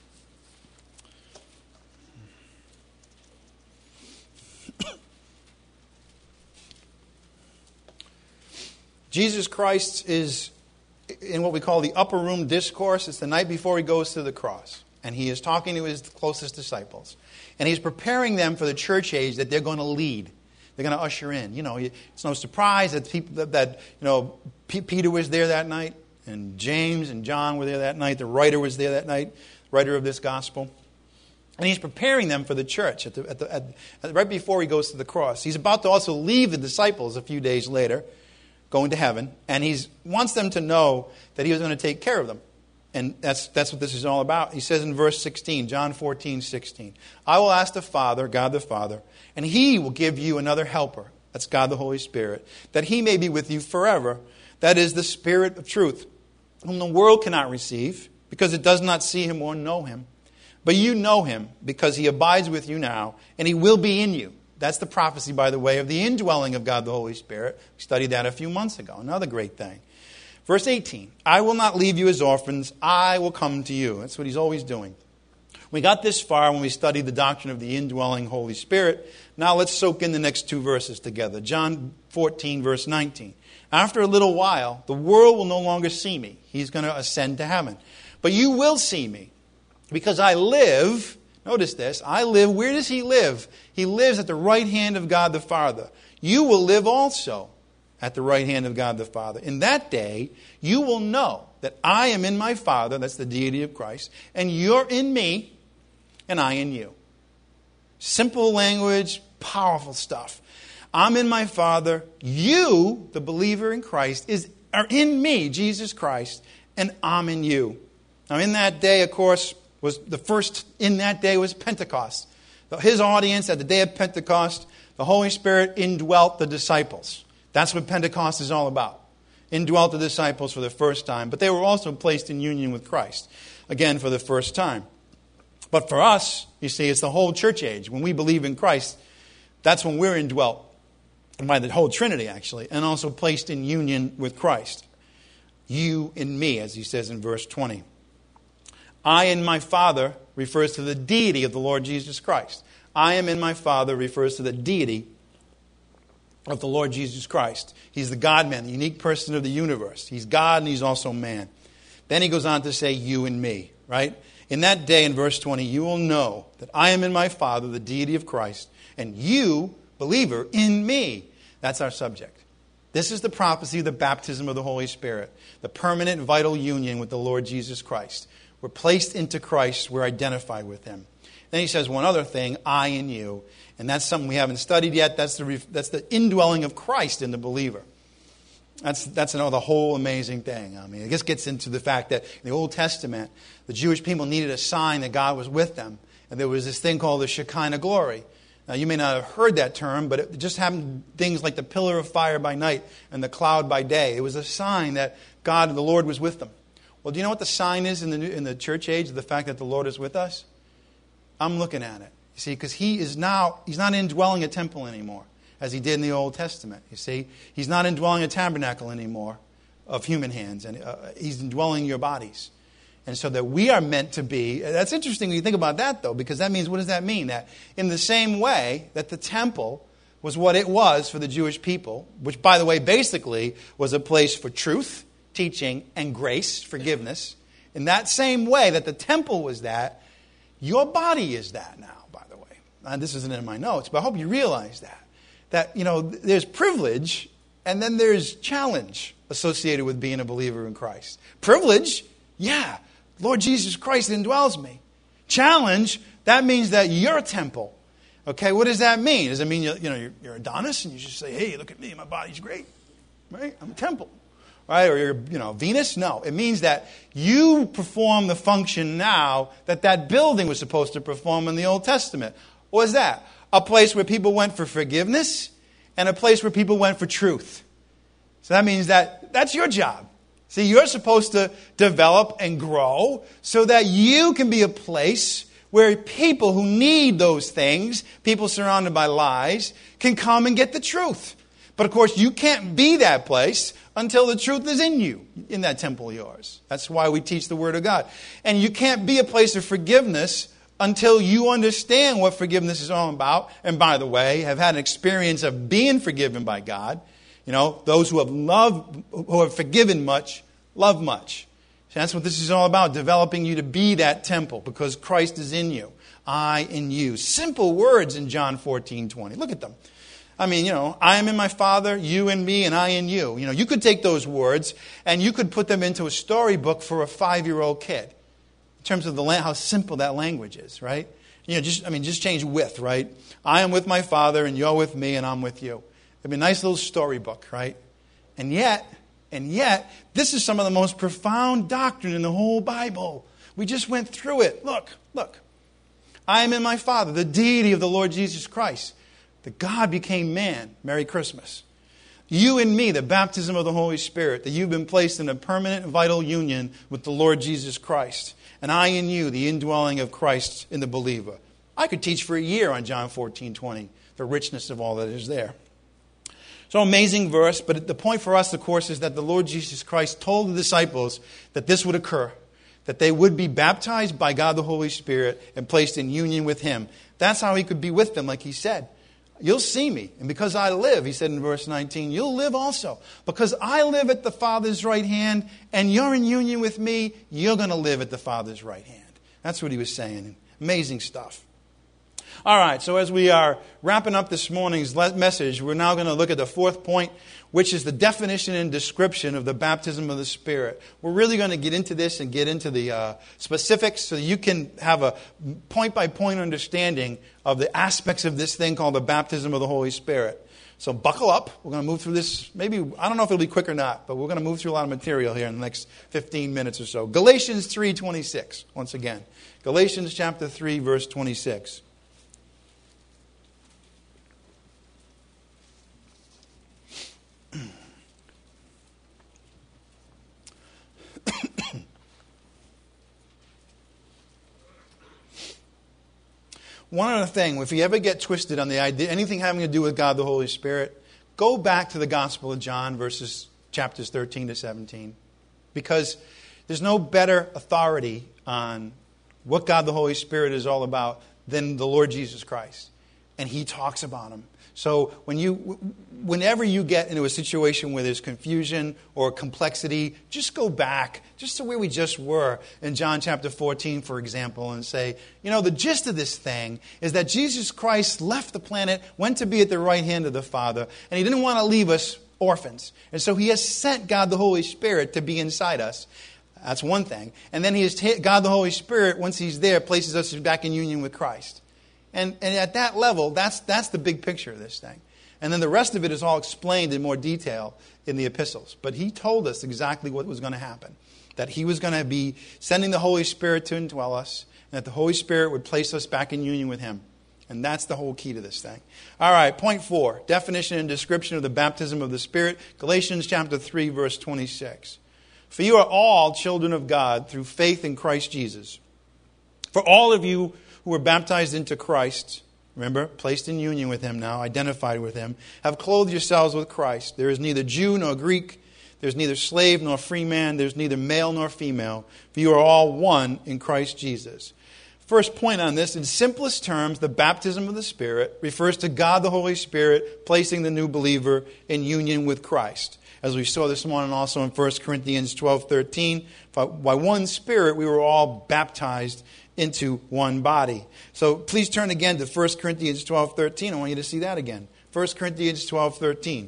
Jesus Christ is in what we call the upper room discourse. It's the night before He goes to the cross. And He is talking to His closest disciples. And He's preparing them for the church age that they're going to lead. They're going to usher in. It's no surprise that Peter was there that night. And James and John were there that night. The writer was there that night. Writer of this gospel. And He's preparing them for the church right before He goes to the cross. He's about to also leave the disciples a few days later, going to heaven, and He wants them to know that He was going to take care of them. And that's what this is all about. He says in verse 16, John 14:16, I will ask the Father, God the Father, and He will give you another helper, that's God the Holy Spirit, that He may be with you forever. That is the Spirit of truth, whom the world cannot receive, because it does not see Him or know Him. But you know Him, because He abides with you now, and He will be in you. That's the prophecy, by the way, of the indwelling of God the Holy Spirit. We studied that a few months ago. Another great thing. Verse 18, I will not leave you as orphans. I will come to you. That's what he's always doing. We got this far when we studied the doctrine of the indwelling Holy Spirit. Now let's soak in the next two verses together. John 14, verse 19. After a little while, the world will no longer see me. He's going to ascend to heaven. But you will see me, because I live. Notice this. I live. Where does he live? He lives at the right hand of God the Father. You will live also at the right hand of God the Father. In that day, you will know that I am in my Father, that's the deity of Christ, and you're in me, and I in you. Simple language, powerful stuff. I'm in my Father. You, the believer in Christ, are in me, Jesus Christ, and I'm in you. Now, in that day, of course, was Pentecost. His audience at the day of Pentecost, the Holy Spirit indwelt the disciples. That's what Pentecost is all about. Indwelt the disciples for the first time. But they were also placed in union with Christ. Again, for the first time. But for us, you see, it's the whole church age. When we believe in Christ, that's when we're indwelt by the whole Trinity, actually, and also placed in union with Christ. You in me, as he says in verse 20. I and my Father refers to the deity of the Lord Jesus Christ. I am in my Father refers to the deity of the Lord Jesus Christ. He's the God-man, the unique person of the universe. He's God and he's also man. Then he goes on to say, you and me, right? In that day, in verse 20, you will know that I am in my Father, the deity of Christ, and you, believer, in me. That's our subject. This is the prophecy of the baptism of the Holy Spirit, the permanent vital union with the Lord Jesus Christ. We're placed into Christ. We're identified with him. Then he says one other thing, I in you. And that's something we haven't studied yet. That's the indwelling of Christ in the believer. That's another whole amazing thing. I mean, it just gets into the fact that in the Old Testament, the Jewish people needed a sign that God was with them. And there was this thing called the Shekinah glory. Now, you may not have heard that term, but it just happened things like the pillar of fire by night and the cloud by day. It was a sign that God, the Lord, was with them. Well, do you know what the sign is in the church age of the fact that the Lord is with us? I'm looking at it. You see, because he's not indwelling a temple anymore, as he did in the Old Testament. You see, he's not indwelling a tabernacle anymore of human hands, and he's indwelling your bodies. And so that we are meant to be, that's interesting when you think about that, though, because that means, what does that mean? That in the same way that the temple was what it was for the Jewish people, which, by the way, basically was a place for truth, teaching, and grace, forgiveness, in that same way that the temple was that, your body is that now, by the way. And this isn't in my notes, but I hope you realize that. That, there's privilege, and then there's challenge associated with being a believer in Christ. Privilege, yeah, Lord Jesus Christ indwells me. Challenge, that means that you're a temple. Okay, what does that mean? Does it mean you're Adonis and you just say, hey, look at me, my body's great, right? I'm a temple, right? Or you're Venus? No, it means that you perform the function now that building was supposed to perform in the Old Testament. What was that? A place where people went for forgiveness and a place where people went for truth. So that means that's your job. See, you're supposed to develop and grow so that you can be a place where people who need those things, people surrounded by lies, can come and get the truth. But of course, you can't be that place until the truth is in you, in that temple of yours. That's why we teach the Word of God. And you can't be a place of forgiveness until you understand what forgiveness is all about. And by the way, have had an experience of being forgiven by God. Those who have loved, who have forgiven much, love much. So that's what this is all about, developing you to be that temple because Christ is in you. I in you. Simple words in John 14:20. Look at them. I mean, I am in my Father, you in me, and I in you. You could take those words and you could put them into a storybook for a 5-year-old kid in terms of how simple that language is, right? Just change with, right? I am with my Father, and you're with me, and I'm with you. It'd be a nice little storybook, right? And yet, this is some of the most profound doctrine in the whole Bible. We just went through it. Look. I am in my Father, the deity of the Lord Jesus Christ. The God became man. Merry Christmas. You and me, the baptism of the Holy Spirit, that you've been placed in a permanent vital union with the Lord Jesus Christ. And I in you, the indwelling of Christ in the believer. I could teach for a year on John 14:20. the richness of all that is there. So amazing verse, but the point for us, of course, is that the Lord Jesus Christ told the disciples that this would occur, that they would be baptized by God the Holy Spirit and placed in union with Him. That's how He could be with them, like He said. You'll see me, and because I live, He said in verse 19, you'll live also. Because I live at the Father's right hand, and you're in union with me, you're going to live at the Father's right hand. That's what He was saying. Amazing stuff. All right, so as we are wrapping up this morning's message, we're now going to look at the fourth point, which is the definition and description of the baptism of the Spirit. We're really going to get into this and get into the specifics so you can have a point-by-point understanding of the aspects of this thing called the baptism of the Holy Spirit. So buckle up. We're going to move through this. Maybe, I don't know if it'll be quick or not, but we're going to move through a lot of material here in the next 15 minutes or so. Galatians 3:26, once again. Galatians chapter 3, verse 26. One other thing, if you ever get twisted on the idea, anything having to do with God the Holy Spirit, go back to the Gospel of John, chapters 13 to 17. Because there's no better authority on what God the Holy Spirit is all about than the Lord Jesus Christ. And He talks about Him. So whenever you get into a situation where there's confusion or complexity, just go back, just to where we just were in John chapter 14, for example, and say, the gist of this thing is that Jesus Christ left the planet, went to be at the right hand of the Father, and He didn't want to leave us orphans. And so He has sent God the Holy Spirit to be inside us. That's one thing. And then God the Holy Spirit, once He's there, places us back in union with Christ. And at that level, that's the big picture of this thing. And then the rest of it is all explained in more detail in the epistles. But He told us exactly what was going to happen. That He was going to be sending the Holy Spirit to indwell us. And that the Holy Spirit would place us back in union with Him. And that's the whole key to this thing. All right, point 4. Definition and description of the baptism of the Spirit. Galatians chapter 3, verse 26. For you are all children of God through faith in Christ Jesus. For all of you who were baptized into Christ, remember, placed in union with Him now, identified with Him, have clothed yourselves with Christ. There is neither Jew nor Greek, there's neither slave nor free man, there's neither male nor female, for you are all one in Christ Jesus. First point on this, in simplest terms, the baptism of the Spirit refers to God the Holy Spirit placing the new believer in union with Christ. As we saw this morning also in 1 Corinthians 12:13, by one Spirit we were all baptized into one body. So please turn again to 1 Corinthians 12:13. I want you to see that again. 1 Corinthians 12:13.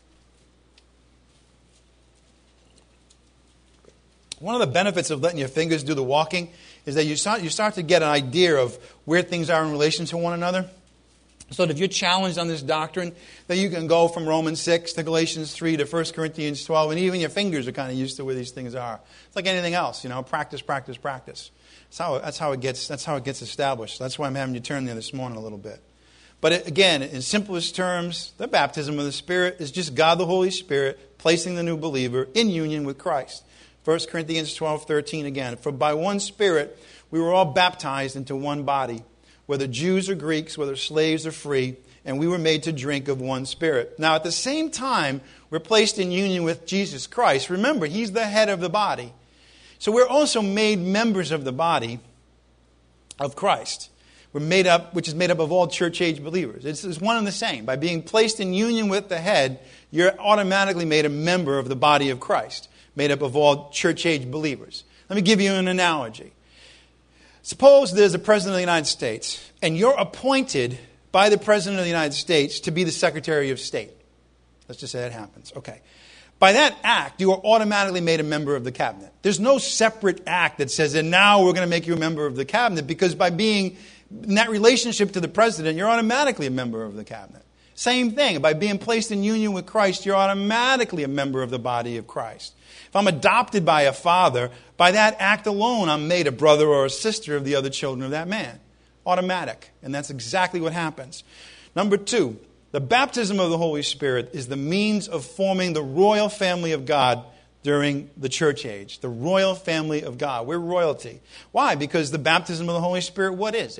One of the benefits of letting your fingers do the walking is that you start to get an idea of where things are in relation to one another. So that if you're challenged on this doctrine, then you can go from Romans 6 to Galatians 3 to 1 Corinthians 12, and even your fingers are kind of used to where these things are. It's like anything else, practice, practice, practice. That's how it gets established. That's why I'm having you turn there this morning a little bit. But again, in simplest terms, the baptism of the Spirit is just God the Holy Spirit placing the new believer in union with Christ. 1 Corinthians 12:13 again. For by one Spirit we were all baptized into one body, whether Jews or Greeks, whether slaves or free, and we were made to drink of one Spirit. Now at the same time, we're placed in union with Jesus Christ. Remember, He's the head of the body. So we're also made members of the body of Christ. Which is made up of all church-age believers. It's one and the same. By being placed in union with the head, you're automatically made a member of the body of Christ, made up of all church-age believers. Let me give you an analogy. Suppose there's a president of the United States, and you're appointed by the president of the United States to be the Secretary of State. Let's just say that happens. Okay. By that act, you are automatically made a member of the cabinet. There's no separate act that says, and now we're going to make you a member of the cabinet, because by being in that relationship to the president, you're automatically a member of the cabinet. Same thing. By being placed in union with Christ, you're automatically a member of the body of Christ. If I'm adopted by a father, by that act alone, I'm made a brother or a sister of the other children of that man. Automatic. And that's exactly what happens. Number 2, the baptism of the Holy Spirit is the means of forming the royal family of God during the church age. The royal family of God. We're royalty. Why? Because the baptism of the Holy Spirit, what is it?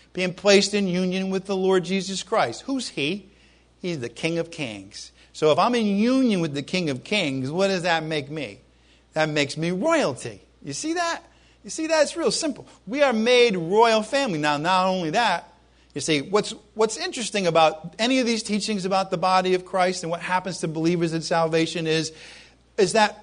being placed in union with the Lord Jesus Christ. Who's He? He's the King of Kings. So if I'm in union with the King of Kings, what does that make me? That makes me royalty. You see that? You see that? It's real simple. We are made royal family. Now, not only that, you see, what's interesting about any of these teachings about the body of Christ and what happens to believers in salvation is that,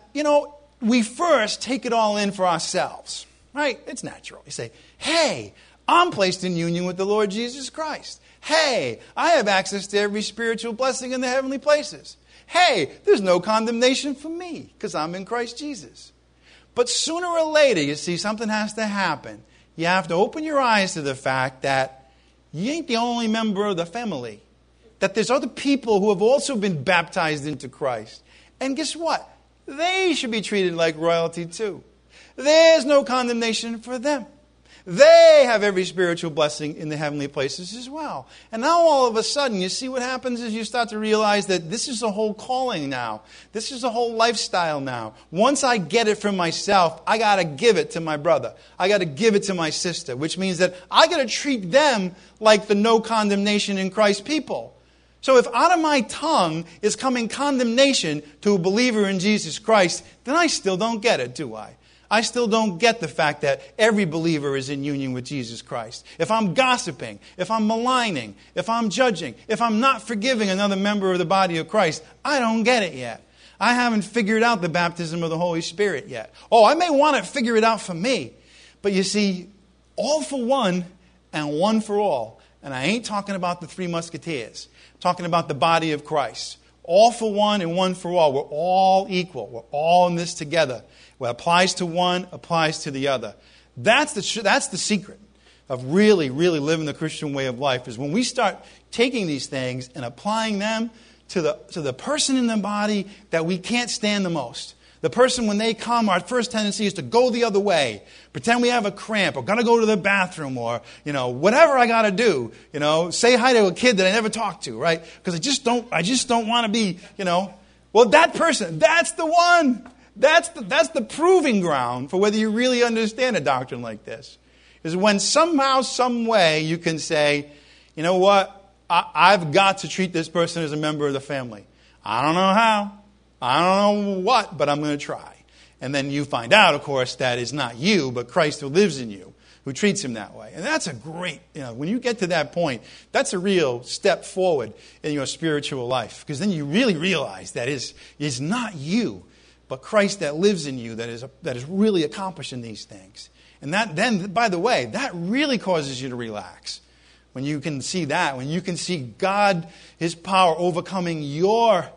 we first take it all in for ourselves, right? It's natural. You say, hey, I'm placed in union with the Lord Jesus Christ. Hey, I have access to every spiritual blessing in the heavenly places. Hey, there's no condemnation for me because I'm in Christ Jesus. But sooner or later, you see, something has to happen. You have to open your eyes to the fact that you ain't the only member of the family. That there's other people who have also been baptized into Christ. And guess what? They should be treated like royalty too. There's no condemnation for them. They have every spiritual blessing in the heavenly places as well. And now all of a sudden, you see what happens is you start to realize that this is a whole calling now. This is a whole lifestyle now. Once I get it for myself, I got to give it to my brother. I got to give it to my sister, which means that I got to treat them like the no condemnation in Christ people. So if out of my tongue is coming condemnation to a believer in Jesus Christ, then I still don't get it, do I? I still don't get the fact that every believer is in union with Jesus Christ. If I'm gossiping, if I'm maligning, if I'm judging, if I'm not forgiving another member of the body of Christ, I don't get it yet. I haven't figured out the baptism of the Holy Spirit yet. Oh, I may want to figure it out for me. But you see, all for one and one for all. And I ain't talking about the Three Musketeers. I'm talking about the body of Christ. All for one and one for all. We're all equal. We're all in this together. What applies to one applies to the other. That's the secret of really, really living the Christian way of life, is when we start taking these things and applying them to the person in the body that we can't stand the most. The person, when they come, our first tendency is to go the other way. Pretend we have a cramp, or got to go to the bathroom, or, whatever I got to do. Say hi to a kid that I never talked to, right? Because I just don't want to be, Well, that person, that's the one. That's the proving ground for whether you really understand a doctrine like this. Is when somehow, some way, you can say, you know what? I've got to treat this person as a member of the family. I don't know how. I don't know what, but I'm going to try. And then you find out, of course, that it's not you, but Christ who lives in you, who treats him that way. And that's a great, when you get to that point, that's a real step forward in your spiritual life. Because then you really realize that it's not you, but Christ that lives in you that is really accomplishing these things. And that then, by the way, that really causes you to relax. When you can see that, when you can see God, His power overcoming your,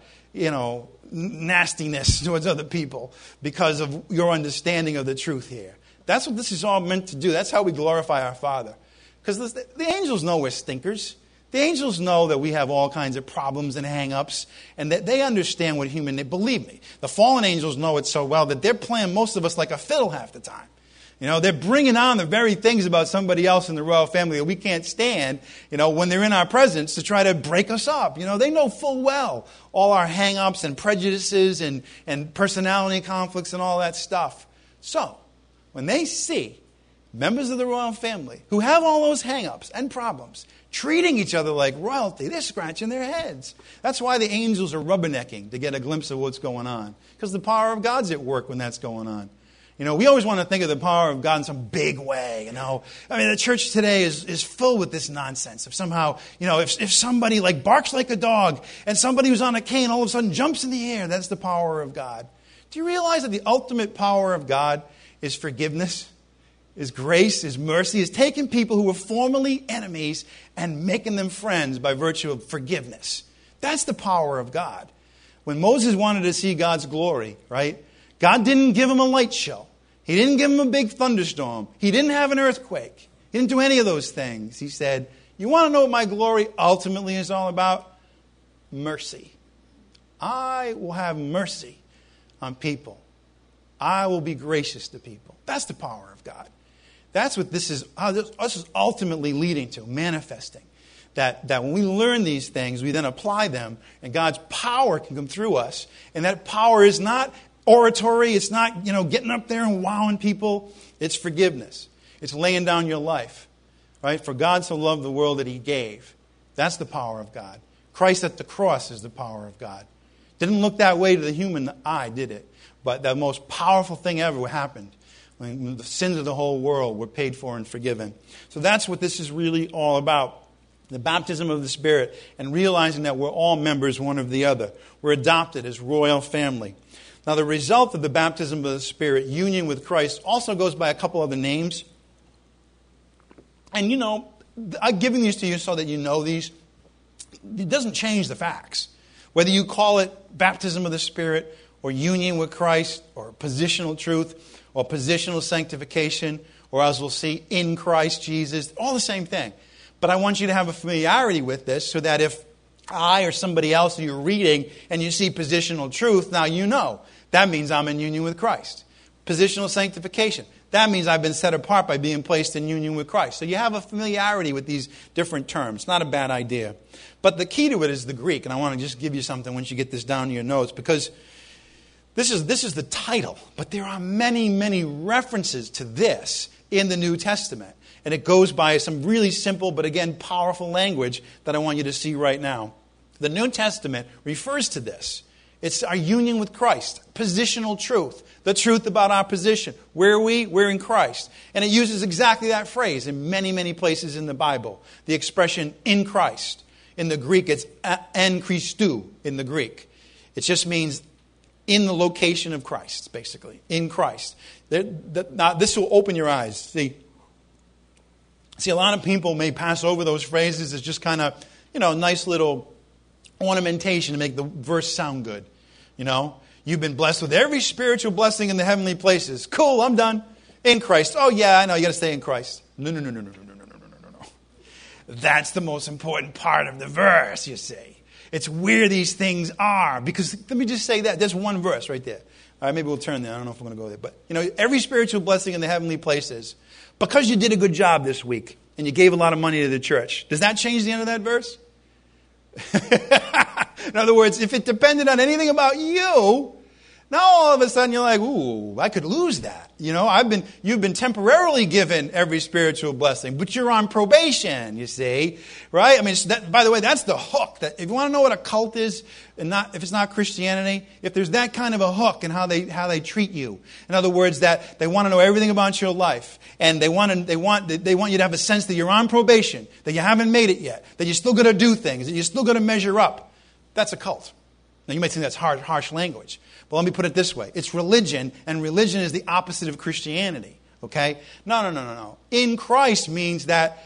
nastiness towards other people because of your understanding of the truth here. That's what this is all meant to do. That's how we glorify our Father. Because the angels know we're stinkers. The angels know that we have all kinds of problems and hang-ups, and that they understand what believe me, the fallen angels know it so well that they're playing most of us like a fiddle half the time. They're bringing on the very things about somebody else in the royal family that we can't stand, when they're in our presence to try to break us up. They know full well all our hang-ups and prejudices and personality conflicts and all that stuff. So, when they see members of the royal family who have all those hang-ups and problems treating each other like royalty, they're scratching their heads. That's why the angels are rubbernecking to get a glimpse of what's going on. Because the power of God's at work when that's going on. We always want to think of the power of God in some big way, the church today is filled with this nonsense of somehow, if somebody barks like a dog and somebody who's on a cane all of a sudden jumps in the air, that's the power of God. Do you realize that the ultimate power of God is forgiveness, is grace, is mercy, is taking people who were formerly enemies and making them friends by virtue of forgiveness? That's the power of God. When Moses wanted to see God's glory, right? God didn't give him a light show. He didn't give him a big thunderstorm. He didn't have an earthquake. He didn't do any of those things. He said, you want to know what my glory ultimately is all about? Mercy. I will have mercy on people. I will be gracious to people. That's the power of God. That's what this is ultimately leading to, manifesting. That when we learn these things, we then apply them, and God's power can come through us. And that power is not oratory. It's not, getting up there and wowing people. It's forgiveness. It's laying down your life. Right? For God so loved the world that he gave. That's the power of God. Christ at the cross is the power of God. Didn't look that way to the human eye, did it? But the most powerful thing ever happened when the sins of the whole world were paid for and forgiven. So that's what this is really all about. The baptism of the Spirit and realizing that we're all members one of the other. We're adopted as royal family. Now the result of the baptism of the Spirit, union with Christ, also goes by a couple other names. And I'm giving these to you so that you know these. It doesn't change the facts. Whether you call it baptism of the Spirit or union with Christ or positional truth or positional sanctification or, as we'll see, in Christ Jesus, all the same thing. But I want you to have a familiarity with this so that if I or somebody else you're reading and you see positional truth, now you know. That means I'm in union with Christ. Positional sanctification. That means I've been set apart by being placed in union with Christ. So you have a familiarity with these different terms. Not a bad idea. But the key to it is the Greek. And I want to just give you something once you get this down in your notes. Because this is the title. But there are many, many references to this in the New Testament. And it goes by some really simple but again powerful language that I want you to see right now. The New Testament refers to this. It's our union with Christ. Positional truth. The truth about our position. Where are we? We're in Christ. And it uses exactly that phrase in many, many places in the Bible. The expression in Christ. In the Greek, it's en Christou in the Greek. It just means in the location of Christ, basically. In Christ. Now, this will open your eyes. See, a lot of people may pass over those phrases as just kind of, nice little ornamentation to make the verse sound good. You've been blessed with every spiritual blessing in the heavenly places. Cool, I'm done. In Christ. Oh, yeah, I know, you got to stay in Christ. No. That's the most important part of the verse, you see. It's where these things are. Because, let me just say that. There's one verse right there. All right, maybe we'll turn there. I don't know if we're going to go there. But, every spiritual blessing in the heavenly places. Because you did a good job this week and you gave a lot of money to the church. Does that change the end of that verse? In other words, if it depended on anything about you, now all of a sudden you're like, ooh, I could lose that. You've been temporarily given every spiritual blessing, but you're on probation, you see, right? I mean, by the way, that's the hook. That if you want to know what a cult is, and if it's not Christianity, if there's that kind of a hook in how they treat you. In other words, that they want to know everything about your life, and they want you to have a sense that you're on probation, that you haven't made it yet, that you're still going to do things, that you're still going to measure up. That's a cult. Now, you might think that's harsh language. But let me put it this way. It's religion, and religion is the opposite of Christianity. Okay? No. In Christ means that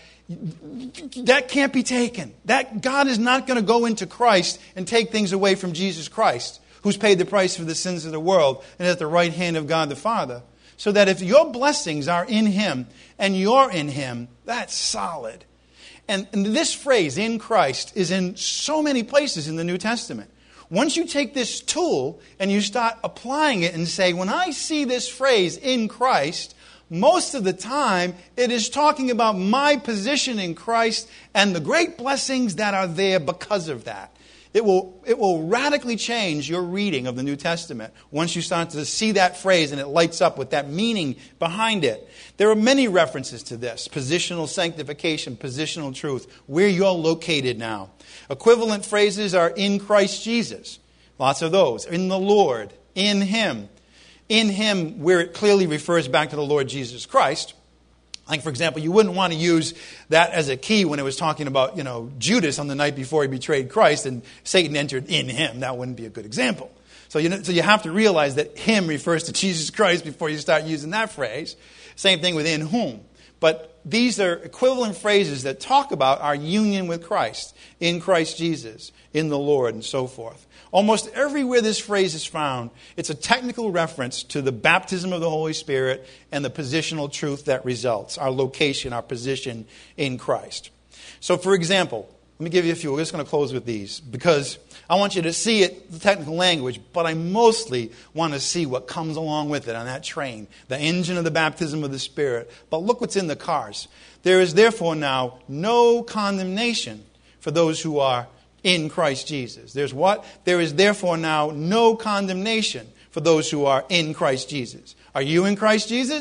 can't be taken. That God is not going to go into Christ and take things away from Jesus Christ, who's paid the price for the sins of the world and is at the right hand of God the Father. So that if your blessings are in Him and you're in Him, that's solid. And this phrase, in Christ, is in so many places in the New Testament. Once you take this tool and you start applying it and say, when I see this phrase, in Christ, most of the time it is talking about my position in Christ and the great blessings that are there because of that. It will radically change your reading of the New Testament once you start to see that phrase and it lights up with that meaning behind it. There are many references to this. Positional sanctification, positional truth, where you're located now. Equivalent phrases are in Christ Jesus. Lots of those. In the Lord. In Him. In Him, where it clearly refers back to the Lord Jesus Christ. Like, for example, you wouldn't want to use that as a key when it was talking about, Judas on the night before he betrayed Christ and Satan entered in him. That wouldn't be a good example. So you have to realize that Him refers to Jesus Christ before you start using that phrase. Same thing with in whom. But these are equivalent phrases that talk about our union with Christ, in Christ Jesus, in the Lord, and so forth. Almost everywhere this phrase is found, it's a technical reference to the baptism of the Holy Spirit and the positional truth that results, our location, our position in Christ. So, for example, let me give you a few. We're just going to close with these because I want you to see it, the technical language, but I mostly want to see what comes along with it on that train, the engine of the baptism of the Spirit. But look what's in the cars. There is therefore now no condemnation for those who are in Christ Jesus. There's what? There is therefore now no condemnation for those who are in Christ Jesus. Are you in Christ Jesus?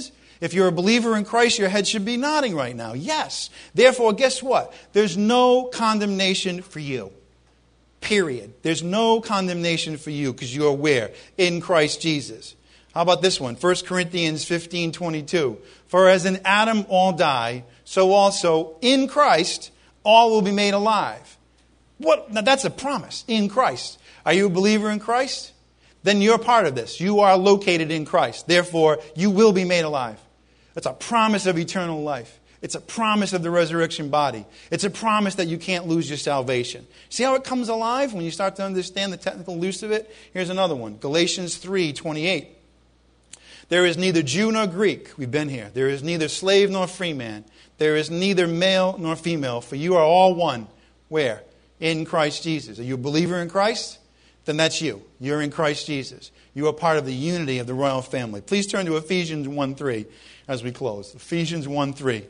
If you're a believer in Christ, your head should be nodding right now. Yes. Therefore, guess what? There's no condemnation for you. Period. There's no condemnation for you because you're where? In Christ Jesus. How about this one? 1 Corinthians 15:22. For as in Adam all die, so also in Christ all will be made alive. What? Now that's a promise. In Christ. Are you a believer in Christ? Then you're part of this. You are located in Christ. Therefore, you will be made alive. That's a promise of eternal life. It's a promise of the resurrection body. It's a promise that you can't lose your salvation. See how it comes alive when you start to understand the technical use of it? Here's another one. Galatians 3:28. There is neither Jew nor Greek. We've been here. There is neither slave nor free man. There is neither male nor female. For you are all one. Where? In Christ Jesus. Are you a believer in Christ? Then that's you. You're in Christ Jesus. You are part of the unity of the royal family. Please turn to Ephesians 1:3 as we close. Ephesians 1:3.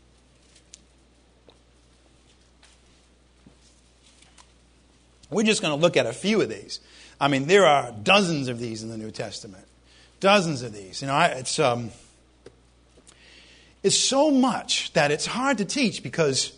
We're just going to look at a few of these. I mean, there are dozens of these in the New Testament. Dozens of these. You know, it's so much that it's hard to teach because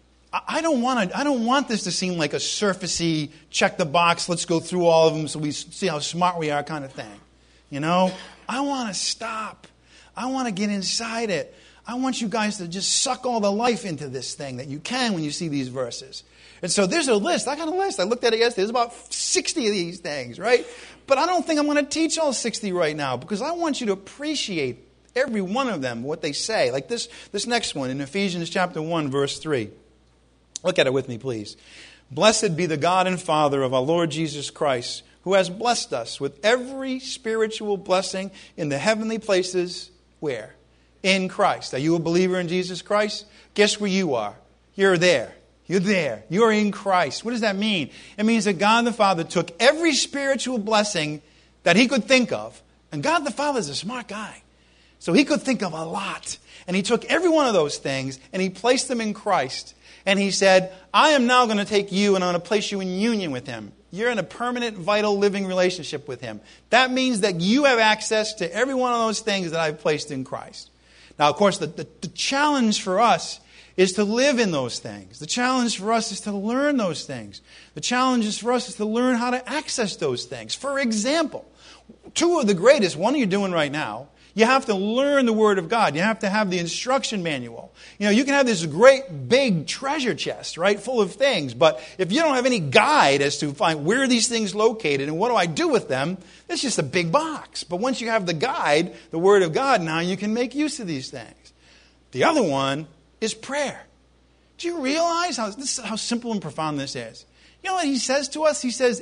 I don't want this to seem like a surfacey, check the box, let's go through all of them so we see how smart we are kind of thing. You know, I want to stop. I want to get inside it. I want you guys to just suck all the life into this thing that you can when you see these verses. And so there's a list. I got a list. I looked at it yesterday. There's about 60 of these things, right? But I don't think I'm going to teach all 60 right now because I want you to appreciate every one of them, what they say. Like this next one in Ephesians chapter 1, verse 3. Look at it with me, please. Blessed be the God and Father of our Lord Jesus Christ, who has blessed us with every spiritual blessing in the heavenly places. Where? In Christ. Are you a believer in Jesus Christ? Guess where you are? You're there. You're there. You're in Christ. What does that mean? It means that God the Father took every spiritual blessing that He could think of. And God the Father is a smart guy. So He could think of a lot. And He took every one of those things and He placed them in Christ. And He said, I am now going to take you and I'm going to place you in union with Him. You're in a permanent, vital, living relationship with Him. That means that you have access to every one of those things that I've placed in Christ. Now, of course, the challenge for us is to live in those things. The challenge for us is to learn those things. The challenge for us is to learn how to access those things. For example, two of the greatest, one you're doing right now, you have to learn the Word of God. You have to have the instruction manual. You know, you can have this great big treasure chest, right, full of things, but if you don't have any guide as to find where are these things located and what do I do with them, it's just a big box. But once you have the guide, the Word of God, now you can make use of these things. The other one is prayer. Do you realize how simple and profound this is? You know what He says to us? He says,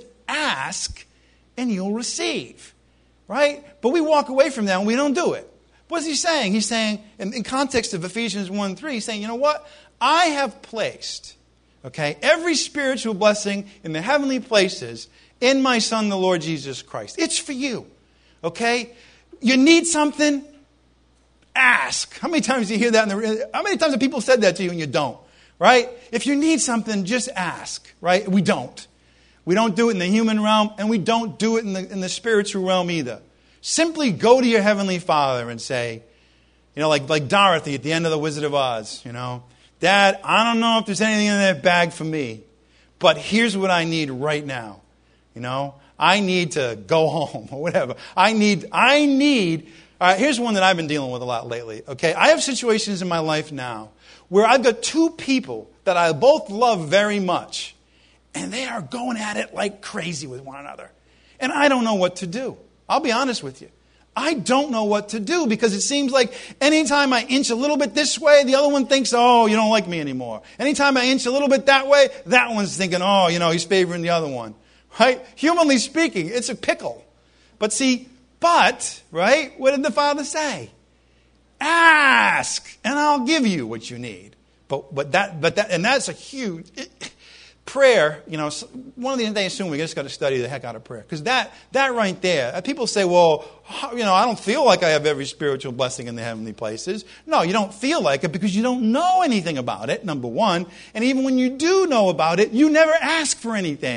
ask and you'll receive. Right? But we walk away from that and we don't do it. What's He saying? He's saying, in context of Ephesians 1:3, He's saying, you know what? I have placed, every spiritual blessing in the heavenly places in my Son, the Lord Jesus Christ. It's for you. Okay? You need something? Ask. How many times do you hear that? How many times have people said that to you and you don't? Right? If you need something, just ask. Right? We don't. We don't do it in the human realm, and we don't do it in the spiritual realm either. Simply go to your Heavenly Father and say, you know, like Dorothy at the end of The Wizard of Oz, you know, Dad, I don't know if there's anything in that bag for me, but here's what I need right now. You know, I need to go home or whatever. I need, here's one that I've been dealing with a lot lately, okay? I have situations in my life now where I've got two people that I both love very much. And they are going at it like crazy with one another. And I don't know what to do. I'll be honest with you. I don't know what to do because it seems like anytime I inch a little bit this way, the other one thinks, oh, you don't like me anymore. Anytime I inch a little bit that way, that one's thinking, oh, you know, he's favoring the other one. Right? Humanly speaking, it's a pickle. But, right? What did the Father say? Ask, and I'll give you what you need. But that's a huge... Prayer, you know, one of the things they assume we just got to study the heck out of prayer. Because that right there, people say, well, you know, I don't feel like I have every spiritual blessing in the heavenly places. No, you don't feel like it because you don't know anything about it, number one. And even when you do know about it, you never ask for anything.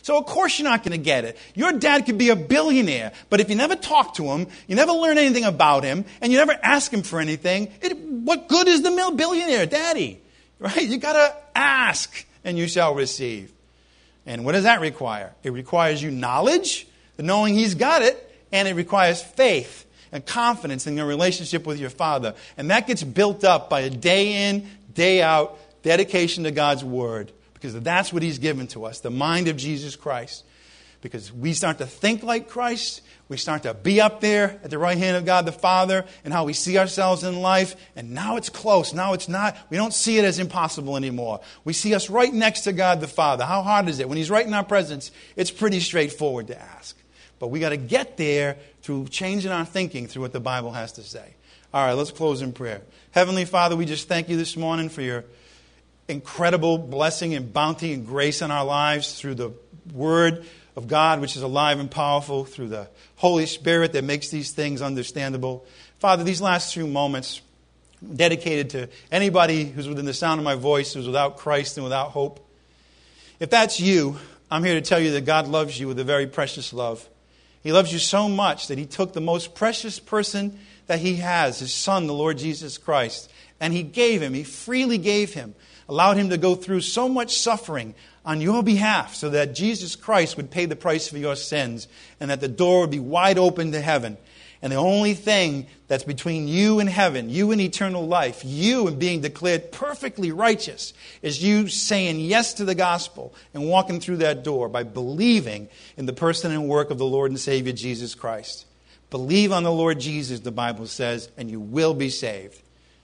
So of course you're not going to get it. Your dad could be a billionaire, but if you never talk to him, you never learn anything about him, and you never ask him for anything, what good is the billionaire daddy? Right? You got to ask, and you shall receive. And what does that require? It requires you knowledge, the knowing he's got it, and it requires faith and confidence in your relationship with your Father. And that gets built up by a day in, day out dedication to God's Word. Because that's what he's given to us, the mind of Jesus Christ. Because we start to think like Christ, we start to be up there at the right hand of God the Father, and how we see ourselves in life. And now it's close, now it's not. We don't see it as impossible anymore. We see us right next to God the Father. How hard is it? When he's right in our presence, it's pretty straightforward to ask. But we got to get there through changing our thinking through what the Bible has to say. All right, let's close in prayer. Heavenly Father, we just thank you this morning for your incredible blessing and bounty and grace in our lives through the Word of God, which is alive and powerful, through the Holy Spirit that makes these things understandable. Father, these last few moments dedicated to anybody who's within the sound of my voice, who's without Christ and without hope. If that's you, I'm here to tell you that God loves you with a very precious love. He loves you so much that he took the most precious person that he has, his Son, the Lord Jesus Christ, and he freely gave him, allowed him to go through so much suffering on your behalf so that Jesus Christ would pay the price for your sins and that the door would be wide open to heaven. And the only thing that's between you and heaven, you and eternal life, you and being declared perfectly righteous, is you saying yes to the gospel and walking through that door by believing in the person and work of the Lord and Savior Jesus Christ. Believe on the Lord Jesus, the Bible says, and you will be saved.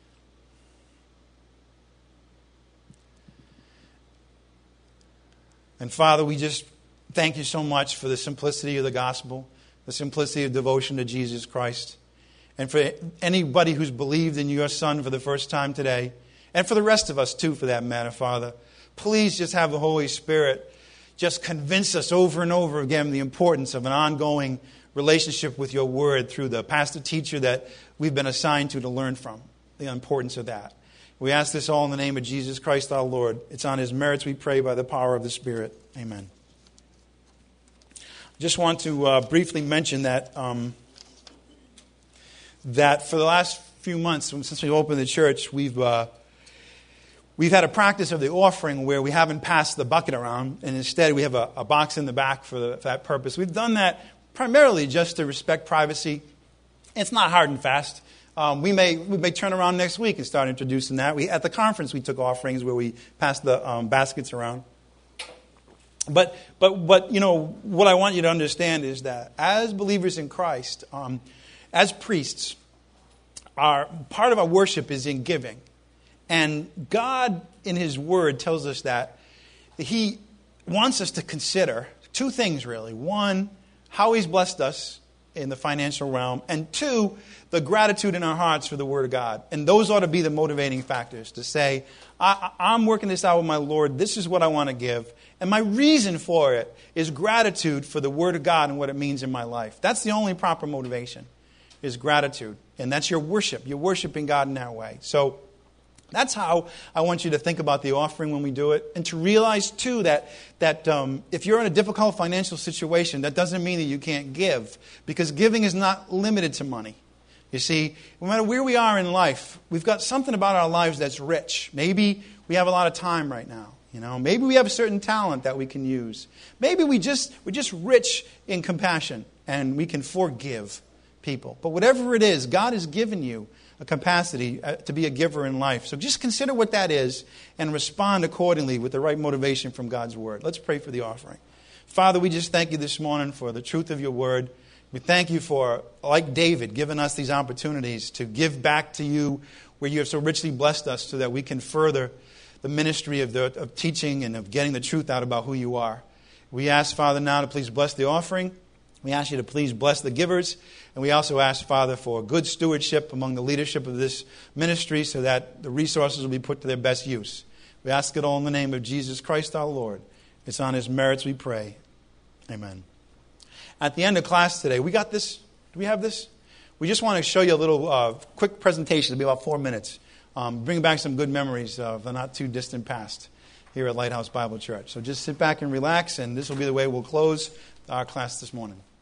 And Father, we just thank you so much for the simplicity of the gospel, the simplicity of devotion to Jesus Christ. And for anybody who's believed in your Son for the first time today, and for the rest of us too, for that matter, Father, please just have the Holy Spirit just convince us over and over again the importance of an ongoing relationship with your Word through the pastor-teacher that we've been assigned to learn from, the importance of that. We ask this all in the name of Jesus Christ our Lord. It's on his merits we pray by the power of the Spirit. Amen. Just want to briefly mention that that for the last few months, since we opened the church, we've had a practice of the offering where we haven't passed the bucket around, and instead we have a box in the back for that purpose. We've done that primarily just to respect privacy. It's not hard and fast. We may turn around next week and start introducing that. At the conference we took offerings where we passed the baskets around. But you know what I want you to understand is that as believers in Christ, as priests, part of our worship is in giving, and God in His Word tells us that He wants us to consider two things really: one, how He's blessed us in the financial realm, and two, the gratitude in our hearts for the Word of God. And those ought to be the motivating factors to say, I'm working this out with my Lord. This is what I want to give. And my reason for it is gratitude for the Word of God and what it means in my life. That's the only proper motivation, is gratitude. And that's your worship. You're worshiping God in that way. So that's how I want you to think about the offering when we do it. And to realize, too, that if you're in a difficult financial situation, that doesn't mean that you can't give. Because giving is not limited to money. You see, no matter where we are in life, we've got something about our lives that's rich. Maybe we have a lot of time right now. You know, maybe we have a certain talent that we can use. Maybe we're just rich in compassion and we can forgive people. But whatever it is, God has given you a capacity to be a giver in life. So just consider what that is and respond accordingly with the right motivation from God's Word. Let's pray for the offering. Father, we just thank you this morning for the truth of your Word. We thank you for, like David, giving us these opportunities to give back to you where you have so richly blessed us so that we can further the ministry of teaching and of getting the truth out about who you are. We ask, Father, now to please bless the offering. We ask you to please bless the givers. And we also ask, Father, for good stewardship among the leadership of this ministry so that the resources will be put to their best use. We ask it all in the name of Jesus Christ our Lord. It's on his merits we pray. Amen. At the end of class today, we got this. Do we have this? We just want to show you a little quick presentation. It'll be about 4 minutes. Bring back some good memories of the not too distant past. here at Lighthouse Bible Church. So just sit back and relax, and this will be the way we'll close our class this morning.